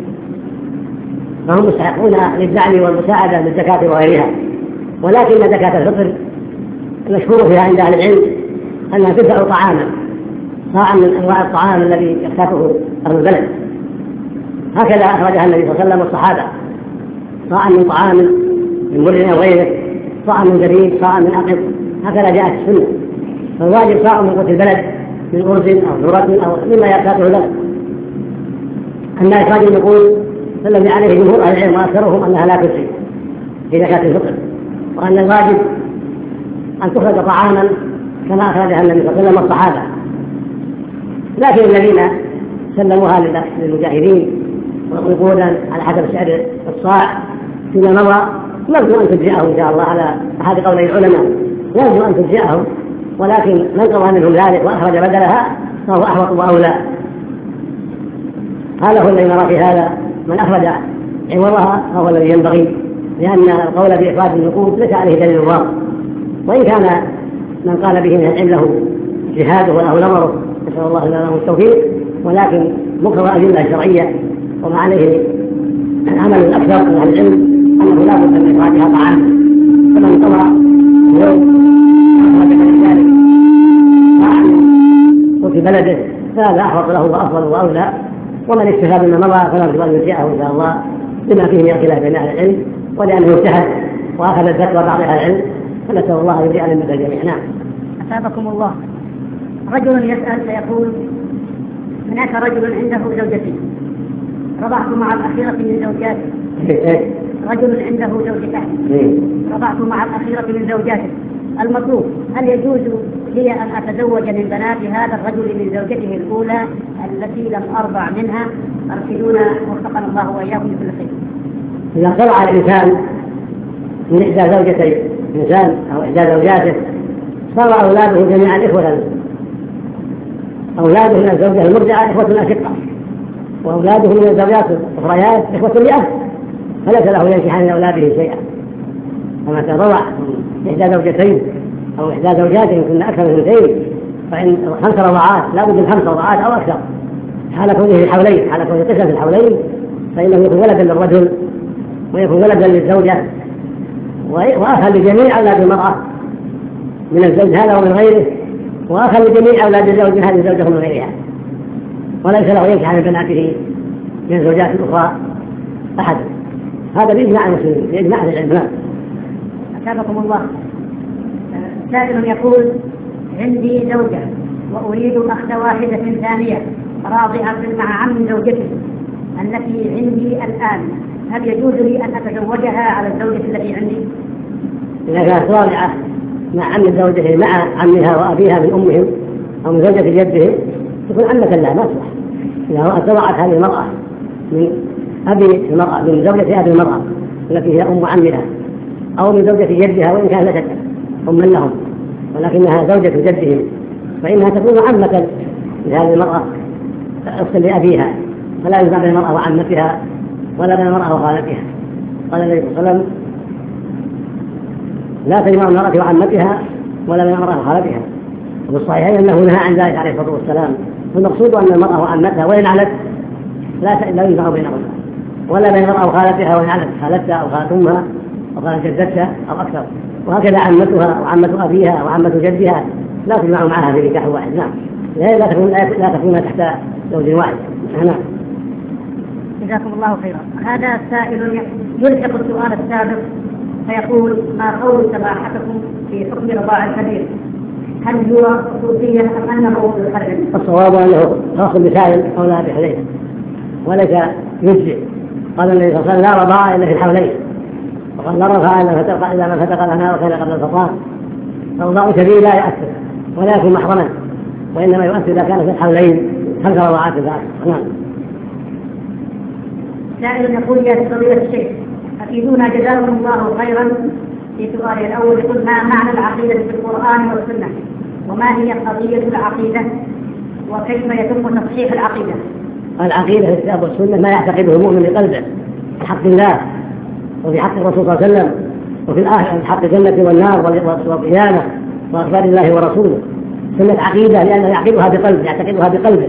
A: فهم مستحقون للدعم والمساعدة بالزكاة وغيرها. ولكن زكاة الفطر المشهور فيها عند أهل العلم أنها تدفع طعاما، صاعا من أنواع الطعام الذي يختاره أهل البلد، هكذا أخرجها النبي صلى الله عليه وسلم والصحابة، صاعا من طعام من بر أو غيره، صاعا من زبيب، صاعا من أقط، هكذا جاءت السنة. فالواجب صاع من قوت البلد من أرز أو ذرة أو مما يختاره البلد. أما إخراج النقود فالذي عليه جمهور أهل العلم وأكثرهم أنها لا تجزي في زكاة الفطر، وأن الواجب أن تخرج طعاما كما أخرجها النبي صلى الله عليه وسلم والصحابة. لكن الذين سلموها للمجاهدين ويقولون على حسب سعر الصاع فيما مضى. نرجو أن تجزئهم إن شاء الله على أحد قولي العلماء، نرجو أن تجزئهم، ولكن من قضى منهم ذلك وأخرج بدلها فهو أحوط وأولى. هذا هو الذي نرى في هذا، من أخرج عوضها فهو الذي ينبغي، لأن القول بإخراج النقود ليس عليه دليل واضح، وإن كان من قال به من العلم له جهاده وله نظره، نسأل الله لنا التوفيق، ولكن مقتضى الأدلة الشرعية وما عليه عمل الأكثر من أهل العلم أنه لا بد من إخراجها طعاما، فمن طلع يوم أخرج من ذلك طعاما وفي بلده فهذا أحوط له وأفضل وأولى، ومن اكتفى بما مضى فنرجو أن يرجعه إن شاء الله بما فيه من خلاف بين أهل العلم، ولأنه اجتهد وأخذ الفتوى بعض أهل العلم، فنسأل الله يبرئ لنا الجميع. نعم.
C: أثابكم الله. رجل يسأل فيقول: هناك رجل عنده زوجتين، رضعت مع الأخيرة من زوجاته. رجل عنده زوجتين، رضعت مع الأخيرة من زوجاته. المطلوب: هل يجوز لي أن أتزوج من بنات هذا الرجل من زوجته الأولى التي لم أرضع منها؟ أرسلونا وفقنا الله وإياكم بكل خير.
A: إذا طلع الإنسان من إحدى زوجتي إنسان أو إحدى زوجاته صار أولاده جميعا إخوة له. أولاده من الزوجة المرضعة إخوة أشقة، وأولاده من الزوجات الأخريات إخوة لأب، فليس له ينكح من أولاده شيئا. فما تضع إحدى زوجتين أو إحدى زوجات يمكن أكثر من اثنتين، فإن خمس رضعات لا بد من خمس رضعات أو أكثر، حال كونه الحولين، حال كونه قسم الحولين، فإنه يكون ولدا للرجل ويكون ولدا للزوجة وأخا لجميع أولاد المرأة من الزوج هذا ومن غيره، وأخا لجميع أولاد الزوج من هذه الزوجة ومن غيرها، وليس له ينكح من بناته من زوجات أخرى أحد. هذا بإجماع المسلمين، بإجماع أهل العلم.
C: أثابكم الله. سائل يقول: عندي زوجة وأريد أخت واحدة ثانية راضعة مع عم زوجتي التي عندي الآن، هل يجوز لي أن أتزوجها على الزوجة التي عندي؟
A: إذا كانت راضعة مع عم زوجته مع عمها وأبيها من أمهم أو من زوجة جدهم تكون عمة لا ما تصلح. إذا اتبعت هذه المرأة من أبي المرأة من زوجة أبي المرأة التي هي أم عمها أو من زوجة جدها وإن كان ليست أما لهم ولكنها زوجة جدهم، فإنها تكون عمة لهذه المرأة أخت لأبيها، فلا يجمع بين المرأة وعمتها ولا بين المرأة وخالتها. قال النبي صلى الله عليه وسلم: لا تجمع المرأة وعمتها ولا بين المرأة وخالتها. وفي الصحيحين أنه نهى عن ذلك عليه الصلاة والسلام. فالمقصود أن المرأة وعمتها وإن علت لا لا يجمع بينهما، ولا بين المرأة وخالتها وإن علت خالتها أو خالة أمها أو خالة جدتها أو أكثر، وهكذا عمتها وعمة أبيها وعمة جدها لا تجمع معها في نكاح واحد. نعم، لا تكون لا تكون تحت زوج واحد. نعم.
C: جزاكم الله خيرا. هذا سائل يلحق السؤال السابق فيقول: ما قول سماحتكم في حكم رضاع الكبير؟ هل هو خصوصية أم أنه يحرم؟
A: الصواب أنه خاص بسائل أو لا بحلين وليس يجزئ. قال النبي صلى الله عليه وسلم: لا رضاع إلا في الحولين، وقال: لا رضاع إلا من فتق لنا وكان قبل الفطام. فالرضاع الكبير لا يؤثر ولا يكون محرما، وإنما يؤثر إذا كان في الحولين خمس رضاعات ذلك. نعم.
C: سائل يقول: يا فضيلة الشيخ، أفيدونا جزاكم الله خيرا في سؤالي الأول. يقول: ما معنى العقيدة في القرآن والسنة؟ وما هي قضية العقيدة؟ وكيف يتم تصحيح العقيدة؟
A: العقيدة في الكتاب والسنة ما يعتقده المؤمن بقلبه في حق الله وفي حق الرسول صلى الله عليه وسلم وفي الآخرة في حق الجنة والنار والقيامة وأخبار الله ورسوله. سنة عقيدة لأنه يعقدها بقلبه، يعتقدها بقلبه.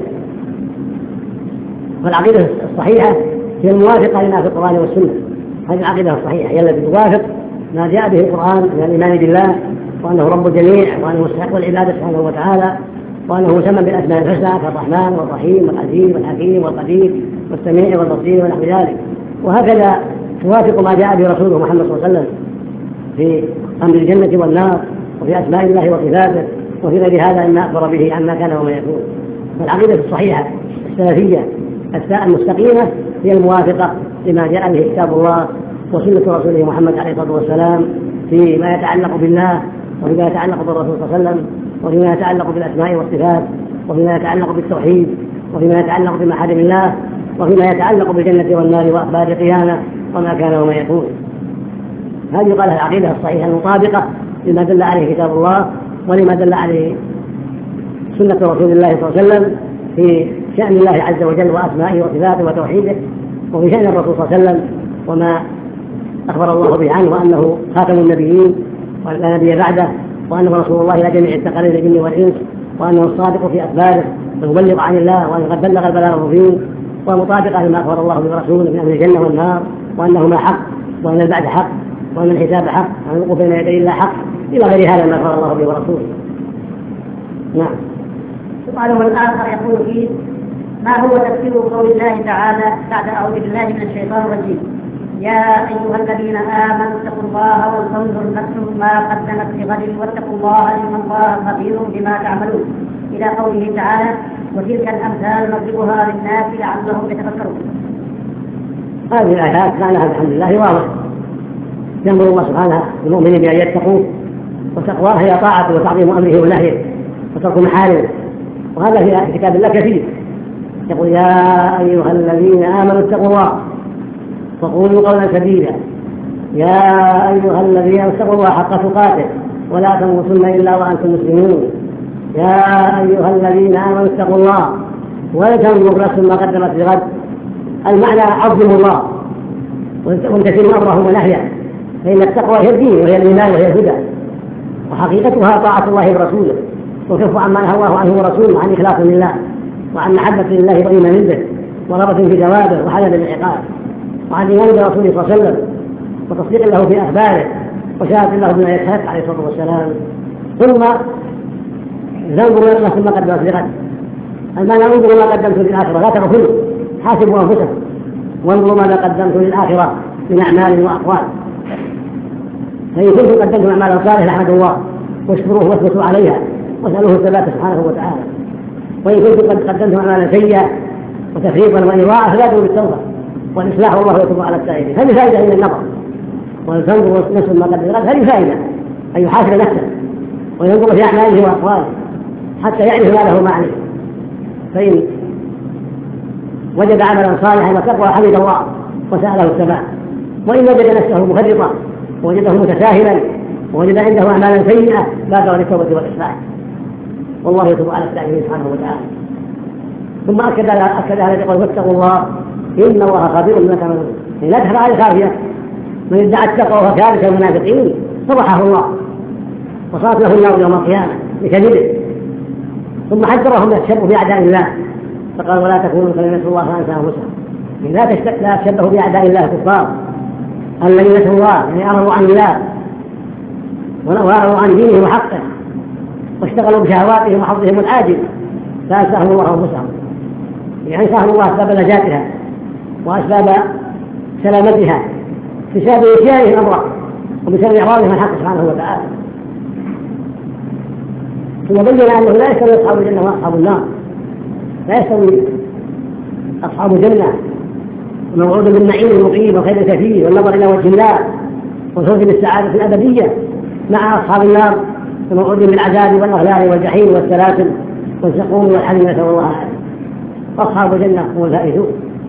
A: والعقيدة الصحيحة هي الموافقة لما في القرآن والسنة. هذه العقيدة الصحيحة هي التي توافق ما جاء به القرآن من الإيمان بالله وأنه رب الجميع وأنه مستحق العبادة سبحانه وتعالى وأنه مسمى بالأسماء الحسنى كالرحمن والرحيم والعزيز والحكيم والقدير والسميع والبصير ونحو ذلك. وهكذا توافق ما جاء به رسوله محمد صلى الله عليه وسلم في أمر الجنة والنار وفي أسماء الله وصفاته وفي غير هذا إما أخبر به عما كان وما يكون. فالعقيدة الصحيحة السلفية المستقيمة هي الموافقة لما جاء به كتاب الله وسنة رسوله محمد عليه الصلاة والسلام فيما يتعلق بالله وفيما يتعلق بالرسول صلى الله عليه وسلم وفيما يتعلق بالأسماء والصفات وفيما يتعلق بالتوحيد وفيما يتعلق بمحارم الله، وفيما يتعلق بالجنة والنار وأخبار القيامة وما كان وما يكون. هذه قالها العقيدة الصحيحة المطابقة لما دل عليه كتاب الله ولما دل عليه سنة رسول الله صلى الله عليه وسلم في شأن الله عز وجل وأسمائه وصفاته وتوحيده، وفي شأن الرسول صلى الله عليه وسلم وما أخبر الله به عنه وأنه خاتم النبيين ولا نبي بعده، وأنه رسول الله إلى جميع الثقلين الجن والإنس، وأنه الصادق في أخباره ويبلغ عن الله وأنه قد بلغ البلاغ المبين، ومطابقة لما أخبر الله برسوله من أمر الجنة والنار، وأنهما حق، وأن البعث حق، وأن الحساب حق، وأن الوقوف بين يدي الله حق، إلى غير هذا ما أخبر الله به ورسوله. نعم.
C: سؤال الآخر يقول فيه: ما هو تفسير قول الله تعالى بعد أعوذ بالله من الشيطان الرجيم: يا أيها الذين آمنوا اتقوا الله ولتنظر نفس ما قدمت لغد واتقوا الله إن الله خبير بما تعملون، إلى قوله تعالى: وتلك الأمثال نضربها للناس لعلهم يتفكرون.
A: هذه الآيات معناها الحمد لله واضح. يأمر الله سبحانه المؤمنين بأن يتقوا، وتقواه هي طاعته وتعظيم أمره ونهيه وترك محارمه، وهذا في كتاب الله كثير. يقول: يا أيها الذين آمنوا اتقوا الله وقولوا قولا سديدا، يا أيها الذين اتقوا الله حق تقاته ولا تموتن إلا وأنتم مسلمون، يا أيها الذين آمنوا اتقوا الله ولتنظر نفس ما قدمت لغد. المعنى عظموا الله وامتثلوا أمره ونهيه، فإن التقوى هي الدين وهي الإيمان وهي الهدى، وحقيقتها طاعة الله ورسوله وكف عما نهى الله عنه ورسوله عن إخلاص لله وعن محبة لله وإيمان به ورغبة في ثوابه وحذر من العقاب، وعن إيمان برسوله صلى الله عليه وسلم وتصديق له في أخباره وشهادة له بما يستحق عليه الصلاة والسلام. ثم انظروا نفس ما قدمت لغد. المعنى: انظروا ما قدمت للآخرة، لا تغفلوا، حاسبوا أنفسكم وانظروا ماذا قدمت للآخرة من أعمال وأقوال. فإن كنتم قدمتم أعمالا صالحة فاحمدوا الله واشكروه واثبتوا عليها واسألوه الثبات سبحانه وتعالى. وإن كنتم قد قدمتم أعمالا سيئة وتفريطا وإضاعة فبادروا بالتوبة والإصلاح، والله يتوب على التائبين. هذه فائدة من النظر، ولتنظر نفس ما قدمت لغد. هذه فائدة أن يحاسب نفسه وينظر في أعماله وأقواله حتى يعرف ما له ما عليه. فإن وجد عملا صالحا وتقوى حمد الله وسأله الثبات، وإن وجد نفسه مفرطا ووجده متساهلا ووجد عنده أعمالا سيئة بادر للتوبة والإصلاح، والله يتوب على التائبين سبحانه وتعالى. ثم أكد أكد هذا يقول: واتقوا الله إن الله خبير بما تعملون. لا تخفى عليه خافية. من ادعى التقوى وكان كالمنافقين فضحه الله وصارت له النار يوم القيامة بكذبه. ثم حذرهم من التشبه بأعداء الله فقال: ولا تكونوا كالذين نسوا الله فأنسى أنفسهم. لا تشبهوا بأعداء الله الكفار الذين نسوا الله، يعني أعرضوا عن الله وأعرضوا عن دينه وحقه واشتغلوا بشهواتهم وحظهم العاجل فأنساهم الله أنفسهم، يعني أنساهم الله أسباب نجاتها وأسباب سلامتها بسبب إتيانهم الأمر وبسبب إعراضهم عن حق سبحانه وتعالى. ثم بين أنه لا يستوي أصحاب الجنة وأصحاب النار، لا يستوي أصحاب الجنة موعود بالنعيم المقيم والخير الكثير والنظر إلى وجه الله والفوز بالسعادة الأبدية، مع أصحاب النار موعود بالعذاب والأغلال والجحيم والسلاسل والسقوم والحميم، نسأل الله العافية. أصحاب الجنة هم الفائزون.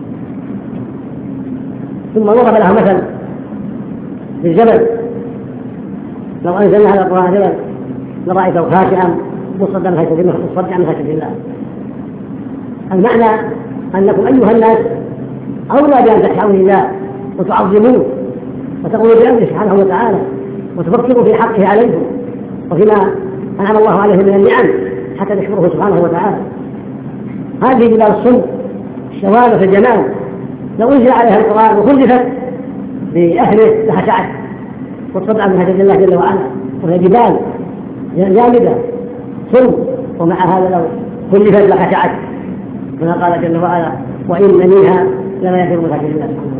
A: ثم ضرب له مثل بالجبل: لو أنزلنا هذا القرآن جبل لرأيته خاشعا مصدعا من خشية الله. المعنى أنكم أيها الناس أولى بأن تخشعوا لله وتعظموه وتقولوا بأمره سبحانه وتعالى وتفكروا في حقه عليكم وفيما أنعم الله عليه من النعم حتى تشكره سبحانه وتعالى. هذه جبال الصلب الشوارع في الجمال لو أنزل عليها القرآن وخلفت بأهله لخشعت وتصدع من خشية الله جل وعلا، وهي جبال جامدة صلب، ومع هذا لو خلفت لخشعت، كما قال جل وعلا: وإن منها لما يفر من خشية الله سبحانه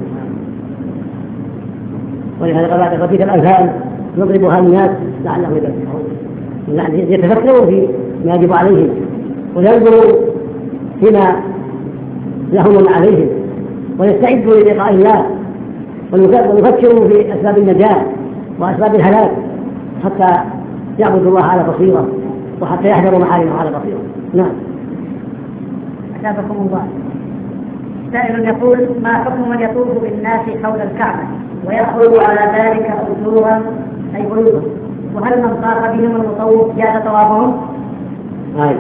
A: وتعالى. ولهذا قال: وتلك الأمثال نضربها للناس لعلهم يتفكرون، يعني يتفكروا في ما يجب عليهم وينظروا فيما لهم عليهم ويستعدوا للقاء الله ويفكروا في أسباب النجاة وأسباب الهلاك حتى يعبدوا الله على بصيرة وحتى يحذروا محارمه على بصيرة. نعم.
C: أثابكم الله. سائل يقول: ما حكم من يطوف بالناس حول الكعبة ويأخذ على ذلك أجورا أي بلوغا، وهل من طاف بهم المطوف جاز طوافهم؟
A: هاي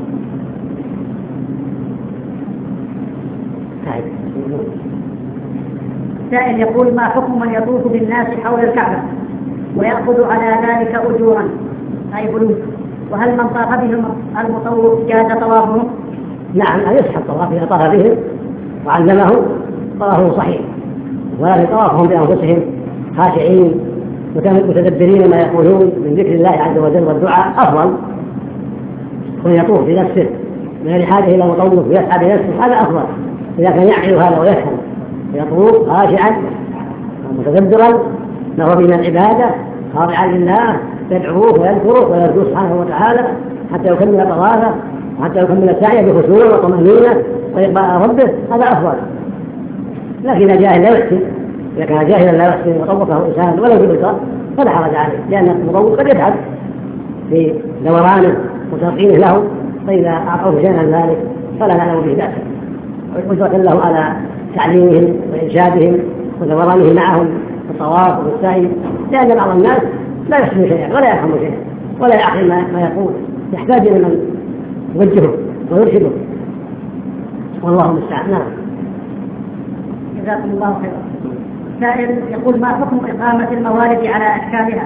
C: سائل يقول: ما حكم من يطوف بالناس حول الكعبة ويأخذ على ذلك أجورا أي بلوغا، وهل من طاف بهم المطوف جاز طوافهم؟
A: نعم، أن يصح الطواف إذا طاف بهم وعلمهم طوافهم صحيح، ولكن طوافهم بأنفسهم خاشعين متدبرين ما يقولون من ذكر الله عز وجل والدعاء أفضل، ويطوف بنفسه من غير حاجة إلى مطوف ويسعى بنفسه، هذا أفضل إذا كان يعقل هذا ويفهم، يطوف خاشعا متدبرا ما هو من العبادة خاضعا لله يدعوه ويذكره ويرجوه سبحانه وتعالى حتى يكمل طوافه وحتى يكمل السعي بخشوع وطمأنينة وإقبال ربه، هذا أفضل. لكن إذا جاهل لا يحسن، إذا كان جاهلا لا يحسن وطوفه إنسان ولو في بطاق فلا حرج عليه، لأن المطوف قد يتعب في دورانه وتلقينه له، فإذا أعطوه شيئا ذلك فلا نعلم به بأسا، وقدرة له على تعليمهم وإرشادهم ودورانه معهم في الطواف والسعي، لأن بعض الناس لا يحسن شيئا ولا يفهم شيئا ولا يعقل ما يقول، يحتاج إلى من يوجهه ويرشده، والله المستعان. نعم.
C: جزاكم الله خيرا. سائل يقول: ما حكم إقامة الموالد على أشكالها؟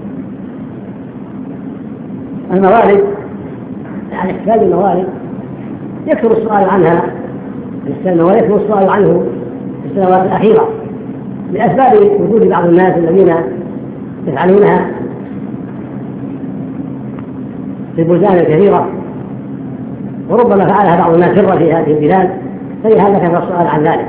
A: الموالد يعني احتاج الموالد يكثر السؤال عنها ويكثر السؤال عنه في السنوات الأخيرة لأسباب وجود بعض الناس الذين يفعلونها في البلدان الكثيرة، وربما فعلها بعض الناس سرا في هذه البلاد، فلهذا كان السؤال عن ذلك.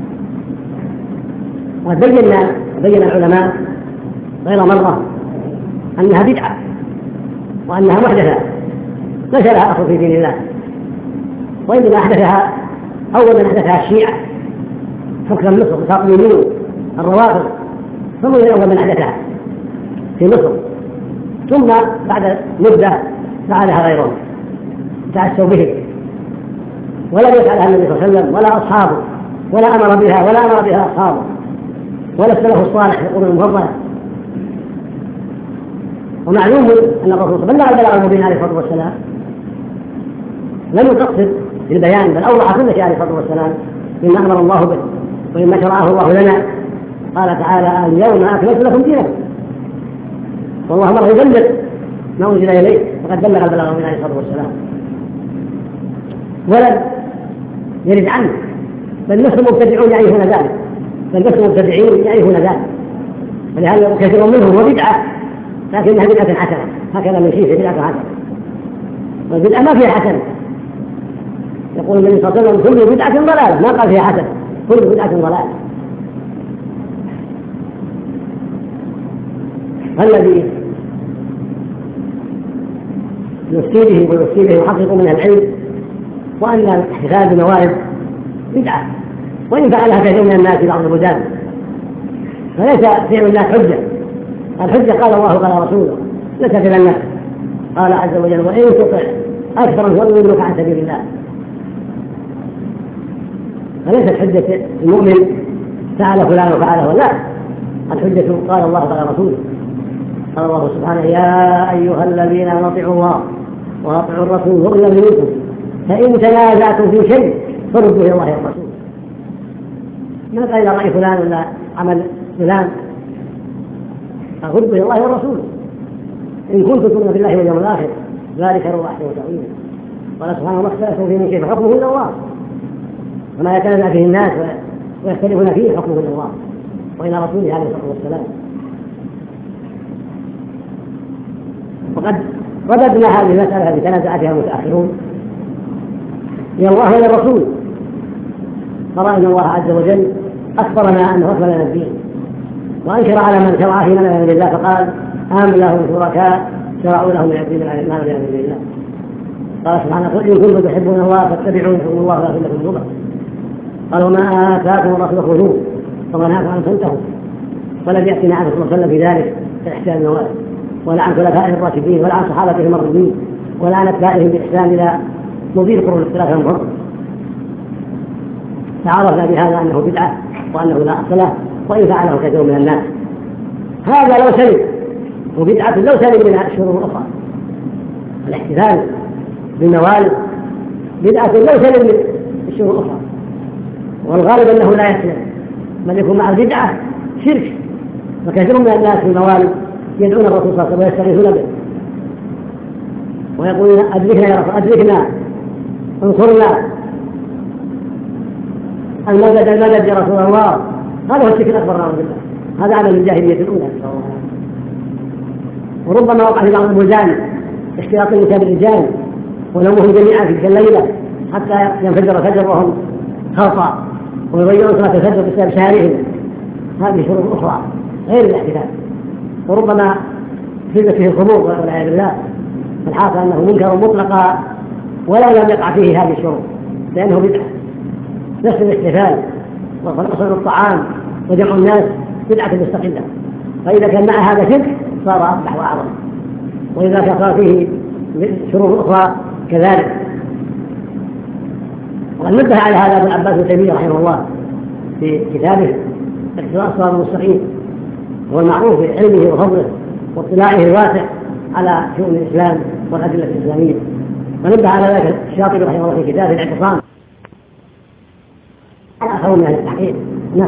A: وقد بينا بين العلماء غير مرة أنها بدعة وأنها محدثة ليس لها أصل في دين الله، وإنما أحدثها أول من أحدثها الشيعة حكم مصر الفاطميين الروافض، ثم من أول من أحدثها في مصر، ثم بعد مدة فعلها غيرهم تعسوا به، ولم يفعلها النبي صلى الله عليه وسلم ولا أصحابه، ولا أمر بها ولا أمر بها أصحابه ولا السلف الصالح في القرون المفضلة. ومعلوم أن الرسول بلغ البلاغ المبين عليه الصلاة والسلام، لم يقصد في البيان بل أوضح كل شيء عليه الصلاة والسلام مما أمر الله به ومما شرعه الله لنا. قال تعالى: اليوم أكملت لكم دينكم، والله أمره يبلغ ما أنزل إليه، فقد بلغ البلاغ المبين عليه الصلاة والسلام ولم يرد عنه، بل نحن مبتدعون يعيشون ذلك، بل نحن مبتدعين يعيشون ذلك، ولهذا كثير منهم هو بدعة لكنها بدعة حسنة، هكذا من شيء بدعة حسنة، والبدعة ما فيها حسنة. يقول النبي صلى الله عليه وسلم: كل بدعة ضلالة، ما قال فيها حسنة، كل بدعة ضلالة. فالذي نفتي به ويفتي به يحقق من العلم وأن الاحتفال بالموالد بدعة، وإن فعلها كثير من الناس في بعض البلدان، فليس فعل الناس حجة. الحجة قال الله قال رسوله، ليس فعل الناس. قال عز وجل: وإن تطع أكثر من يضلك عن سبيل الله. فليست حجة المؤمن فعل فلان وفعله، لا، الحجة قال الله قال رسوله. قال الله سبحانه: يا أيها الذين آمنوا اطيعوا الله وأطيعوا الرسول وأولي الأمر منكم فإن تنازعتم في شيء فردوه إلى الله والرسول. ما قال إلى رأي فلان ولا عمل فلان، فردوه إلى الله والرسول إن كنتم تؤمنون بالله واليوم الآخر ذلك خير وأحسن تأويلا. قال سبحانه: ما اختلفتم فيه من شيء فحكمه إلى الله، وما يتنازع فيه الناس ويختلفون فيه حكمه إلى الله وإلى رسوله عليه الصلاة والسلام. وقد رددنا هذه المسألة التي تنازع فيها المتأخرون إلى الله وإلى الرسول، ترى أن الله عز وجل أخبرنا أنه أكمل لنا الدين، وأنكر على من شرع فيما لم يأذن الله فقال: أم لهم شركاء شرعوا لهم من الدين ما لم يأذن الله. قال سبحانه: قل إن كنتم تحبون الله فاتبعوني يحبكم الله ويغفر لكم ذنوبكم. قال: وما آتاكم الرسول خذوه وما نهاكم عنه فانتهوا. ولم يأتنا عنه صلى الله عليه وسلم في ذلك كإحسان الموالد، ولا عن خلفائه الراشدين، ولا عن صحابته المرضيين، ولا عن أتباعهم بإحسان إلى مضي القرون الاختلاف المفضل. فعرفنا بهذا أنه بدعة وأنه لا أصل له، وإن فعله كثير من الناس. هذا لو سلم، وبدعة لو سلم من الشرور الأخرى. الاحتفال بالموالد بدعة لو سلم من الشرور الأخرى، والغالب أنه لا يسلم، بل يكون مع البدعة شرك. وكثير من الناس في الموالد يدعون الرسول صلى الله عليه وسلم ويستغيثون به ويقولون أدركنا يا رسول، أدركنا، انصرنا، المدد المدد يا رسول الله. هذا هو الشرك الأكبر نعوذ بالله، هذا عمل الجاهلية الأولى. وربما وقع في بعض البلدان اختلاط النساء بالرجال ونومهم جميعا في تلك الليلة حتى ينفجر الفجر وهم خلطا، ويضيعون صلاة الفجر بسبب شهرهم. هذه شرور أخرى غير الاحتفال. وربما زلت فيه الخمور والعياذ بالله، فالحاصل أنه منكر مطلقا ولا لم يقع فيه هذه الشرور، لأنه بدعة. نفس الاحتفال وصنع الطعام وجمع الناس بدعة مستقلة، فإذا كان مع هذا شرك صار أصبح وأعظم، وإذا كان صار فيه شرور أخرى كذلك. وقد نبه على هذا ابن عباس بن تيمية رحمه الله في كتابه اقتضاء الصراط المستقيم، هو المعروف بعلمه وفضله واطلاعه الواسع على شؤون الإسلام والأدلة الإسلامية. ونبه على ذلك الشاطبي رحمه الله في كتابه الاعتصام أخذوا من التحقيق. نعم.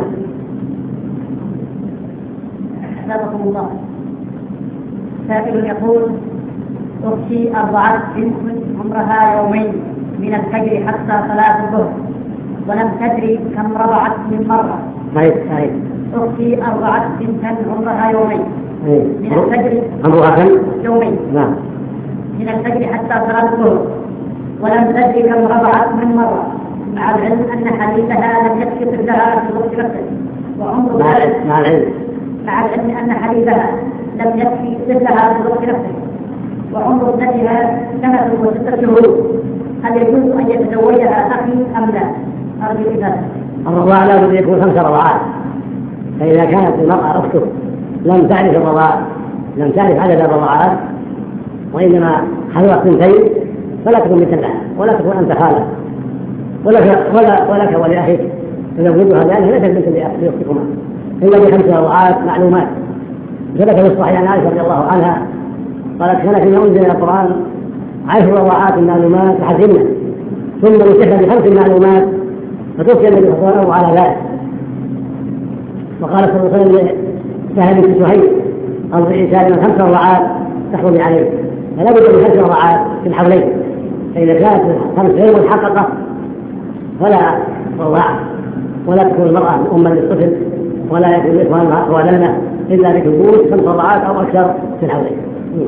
C: أحبابكم الله، سائل يقول: أختي أرضعت بنت عمرها يومين من الفجر حتى صلاة الظهر ولم تدري كم رضعت من مرة.
A: طيب طيب.
C: أختي أرضعت بنتا عمرها يومين من الفجر
A: عمرها كم؟
C: يومين.
A: نعم. من
C: الفجر حتى صلاة الظهر ولم تدري كم رضعت من مرة، مع العلم أن حديثها لم يكفي طفلها في الوقت نفسه، وعمر
A: مع العلم
C: مع العلم أن حديثها لم يكفي طفلها في الوقت نفسه، وعمر ابنتها سنة وستة شهور. هل يجوز أن يتزوجها أخي أم لا؟ أرجو إجابة.
A: الرضاعة لا بد يكون خمس رضاعات، فإذا كانت المرأة أخته لم تعرف الرضاعة، لم تعرف عدد الرضاعات، وإنما حلوت اثنتين، فلا تكون مثل لها، ولا تكون أنت خالة، ولك ولا ولك ولأخيك تزوجها، لأنها ليست مثل لأختكما إلا بخمس رضاعات معلومات. ثبت في الصحيح عن عائشة رضي الله عنها قالت: كان فيما أنزل القرآن عشر رضاعات معلومات حزمنا، ثم نسخ بخمس معلومات، فتوفي النبي صلى الله عليه وسلم على ذلك. وقال صلى الله عليه وسلم لسهل بن سهيل: أرضعي سالما خمس رضاعات تحرمي عليه. فلا بد من خمس رضاعات في الحولين، فإذا كانت خمس غير محققة فلا رضاعة، ولا تكون المرأة أما للطفل، ولا يكون إخوانها أخواننا إلا بثبوت خمس رضاعات أو أكثر في الحولين.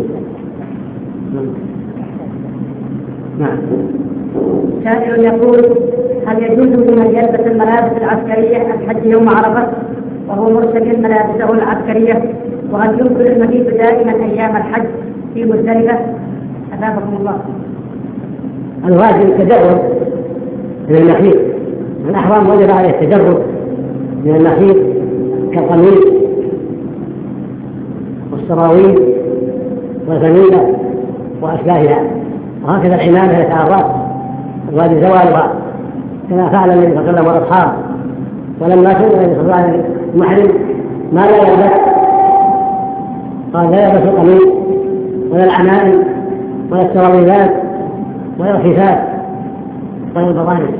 A: نعم.
C: سائل يقول: هل يجوز لمن يلبس الملابس العسكرية الحج يوم عرفة وهو مرتدي ملابسه العسكرية؟ وهل يمكن المبيت دائما أيام الحج في مزدلفة؟ أثابكم الله.
A: الواجب التجرد من المخيط، الأحرام وجب عليه التجرد من المخيط كالقميص والسراويل والفانيلة وأشباهها، وهكذا العمامة التي على الرأس الواجب زوالها، كما فعل النبي صلى الله عليه وسلم والأصحاب. ولما كان النبي صلى الله عليه وسلم محرم ما لا يلبس، قال: لا يلبس القميص ولا العمائم ولا السراويلات ولا الخفاف ولا البطانس.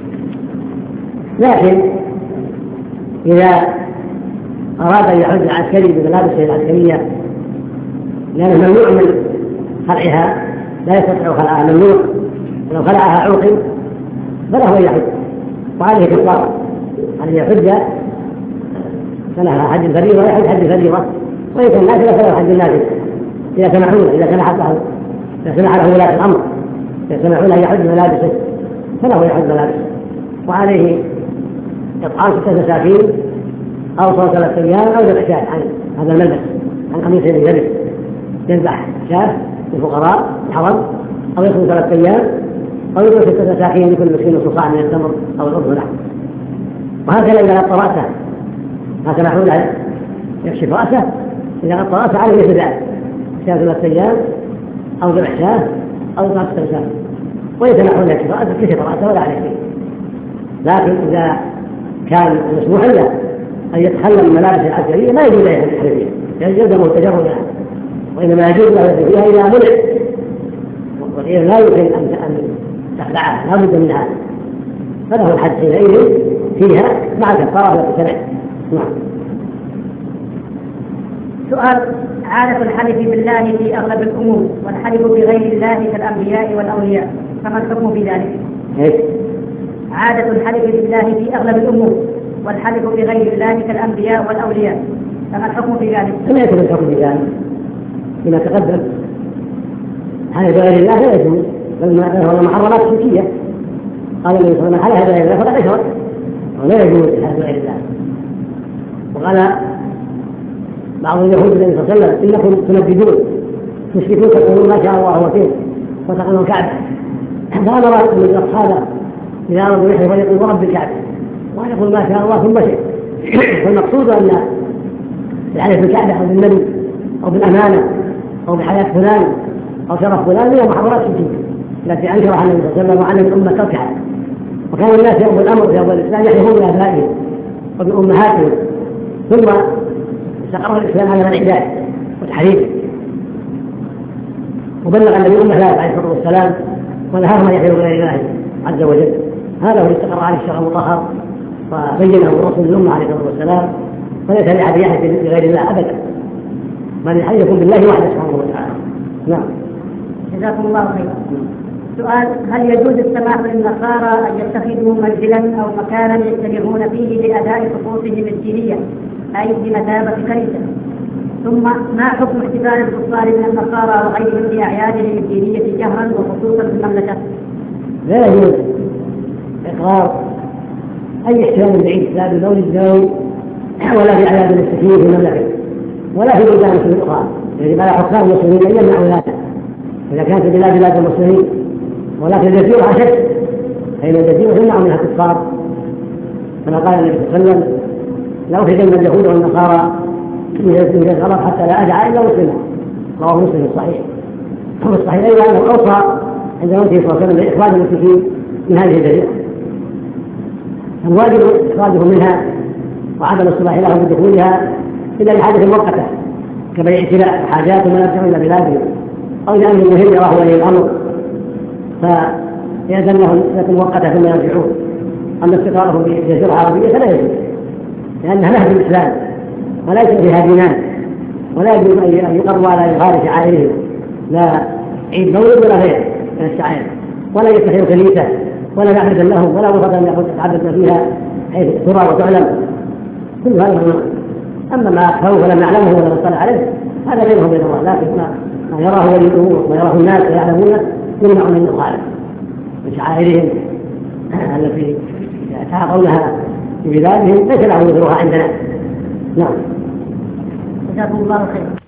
A: لكن إذا أراد أن يحج العسكري بملابسه العسكرية لأنه ممنوع من خلعها، لا يستطيع خلعها، ممنوع، ولو خلعها عوقب فله أن يحج، وعليه كفارة، عليه يحج فلها حج الفريضة ويحج حج الفريضة، وإن كان نافلة فله حج النافلة إذا سمحوا إذا سمح له إذا سمح له ولاة الأمر، إذا سمحوا له يحج ملابسه فله يحج ملابسه، وعليه إطعام ستة مساكين أو صوم ثلاثة أيام أو ذبح شاة عن هذا الملبس، عن قميص يلبس، يذبح شاة للفقراء الحرم، أو يصوم ثلاثة أيام، أو يطعم ستة مساكين لكل مسكين نصف صاع من التمر أو الأرز ولحم. وهكذا إذا غطى رأسه ما سمحوا له يكشف رأسه، إذا غطى رأسه عليه مثل ذلك، شاة ثلاثة أيام أو ذبح شاة أو يطعم ستة مساكين، وإن سمحوا له يكشف رأسه كشف رأسه ولا عليه شيء. لكن إذا كان مسموح له أن يتخلى من ملابس العسكرية ما يجوز له التحرير يلزمه التجرد عنها، وإنما يجوز له يدخل فيها إذا منع، والغير لا يمكن أن تخلعها لا بد من هذا، فله الحد حينئذ فيها مع الكفارة التي سمعت. نعم.
C: سؤال: عادة الحلف بالله في أغلب الأمور والحلف بغير الله كالأنبياء والأولياء، فما الحكم في ذلك؟
A: إيه؟
C: عادة الحلف بالله في أغلب الأمور والحلف بغير الله كالأنبياء والأولياء، فما الحكم في ذلك؟
A: كما يكون الحكم في ذلك بما تقدم. حلف بغير الله لا يجوز، بل هو محرمات شركية. قال النبي صلى الله عليه وسلم: حلف بغير الله فقد أشرك، ولا يجوز الحلف بغير الله. وقال بعض اليهود النبي صلى الله عليه وسلم: إنكم تنبذون تشركون تقولون ما شاء الله وكيف وتقولون الكعبة. فأمر من أصحابه إذا أرادوا يحلفوا يقول ورب الكعبة، وأن يقول ما شاء الله ثم شيء. فالمقصود أن الحلف بالكعبة أو بالنبي أو بالأمانة أو بحياة فلان أو شرف فلان هي محاضرات شركية التي أنكرها النبي صلى الله عليه وسلم وعلم الأمة تركها. وكان الناس يوم الأمر في أول الإسلام يحلفون بآبائهم وبأمهاتهم، ثم استقر الإسلام على منع ذلك وتحريمه، وبلغ النبي أمه لا عليه الصلاة والسلام ونهاهم أن يحلفوا بغير الله عز وجل. هذا هو استقر عليه الشرع المطهر وبينه رسول الأمة عليه الصلاة والسلام، فليس لأحد يحلف بغير الله أبدا، بل يحلف بالله وحده سبحانه وتعالى. نعم.
C: جزاكم الله خيرا. سؤال: هل يجوز السماح للنصارى أن يتخذوا منزلا أو مكانا يجتمعون فيه لأداء طقوسهم الدينية، أي بمثابة كنيسة؟ ثم ما حكم احتفال الكفار من النصارى وغيرهم بأعيادهم الدينية جهرا وخصوصا في المملكة؟
A: لا يجوز إقرار أي احتفال بعيد، لا بالمولد النبوي ولا بأعياد المسلمين في المملكة ولا في بلدان المسلمين الأخرى. يجب على حكام المسلمين أن يمنعوا ذلك إذا كانت بلاد بلاد المسلمين، ولكن الجزيرة أشد، فإن الجزيرة تمنع منها الكفار، كما قال النبي صلى الله عليه وسلم: لأخرجن اليهود والنصارى من الغرب حتى لا أدع إلا مسلما. رواه مسلم الصحيح. وفي الصحيح أيضا أنه أوصى عند موته صلى الله عليه وسلم بإخراج المشركين من هذه الجزيرة، فالواجب إخراجهم منها وعدم السماح لهم بدخولها إلا لحاجة مؤقتة كبيع ابتلاء حاجات وما يرجعون إلى بلادهم، أو إلى أمر مهم يراه ولي الأمر فيأذن لهم سنة مؤقتة ثم يرجعون. أما استقرارهم في الجزيرة العربية فلا يجوز، لأنها نهج الإسلام وليس فيها دينان، ولا يجوز أن يقروا على إظهار شعائرهم، لا عيد مولد ولا غيره من الشعائر، ولا يتخذوا كنيسة ولا معبدا لهم ولا وسطا يتعبدن فيها حيث ترى وتعلم. كل هذا ممنوع. أما ما أخفوه ولم يعلمه ولا نطلع عليه هذا بينهم وبين الله، لكن ما يراه ولي الأمور ويراه الناس ويعلمونه يمنع من المخالف من شعائرهم التي يتعاطونها في بلادهم ليس لهم مثلها عندنا. نعم.
C: جزاكم الله خيرا.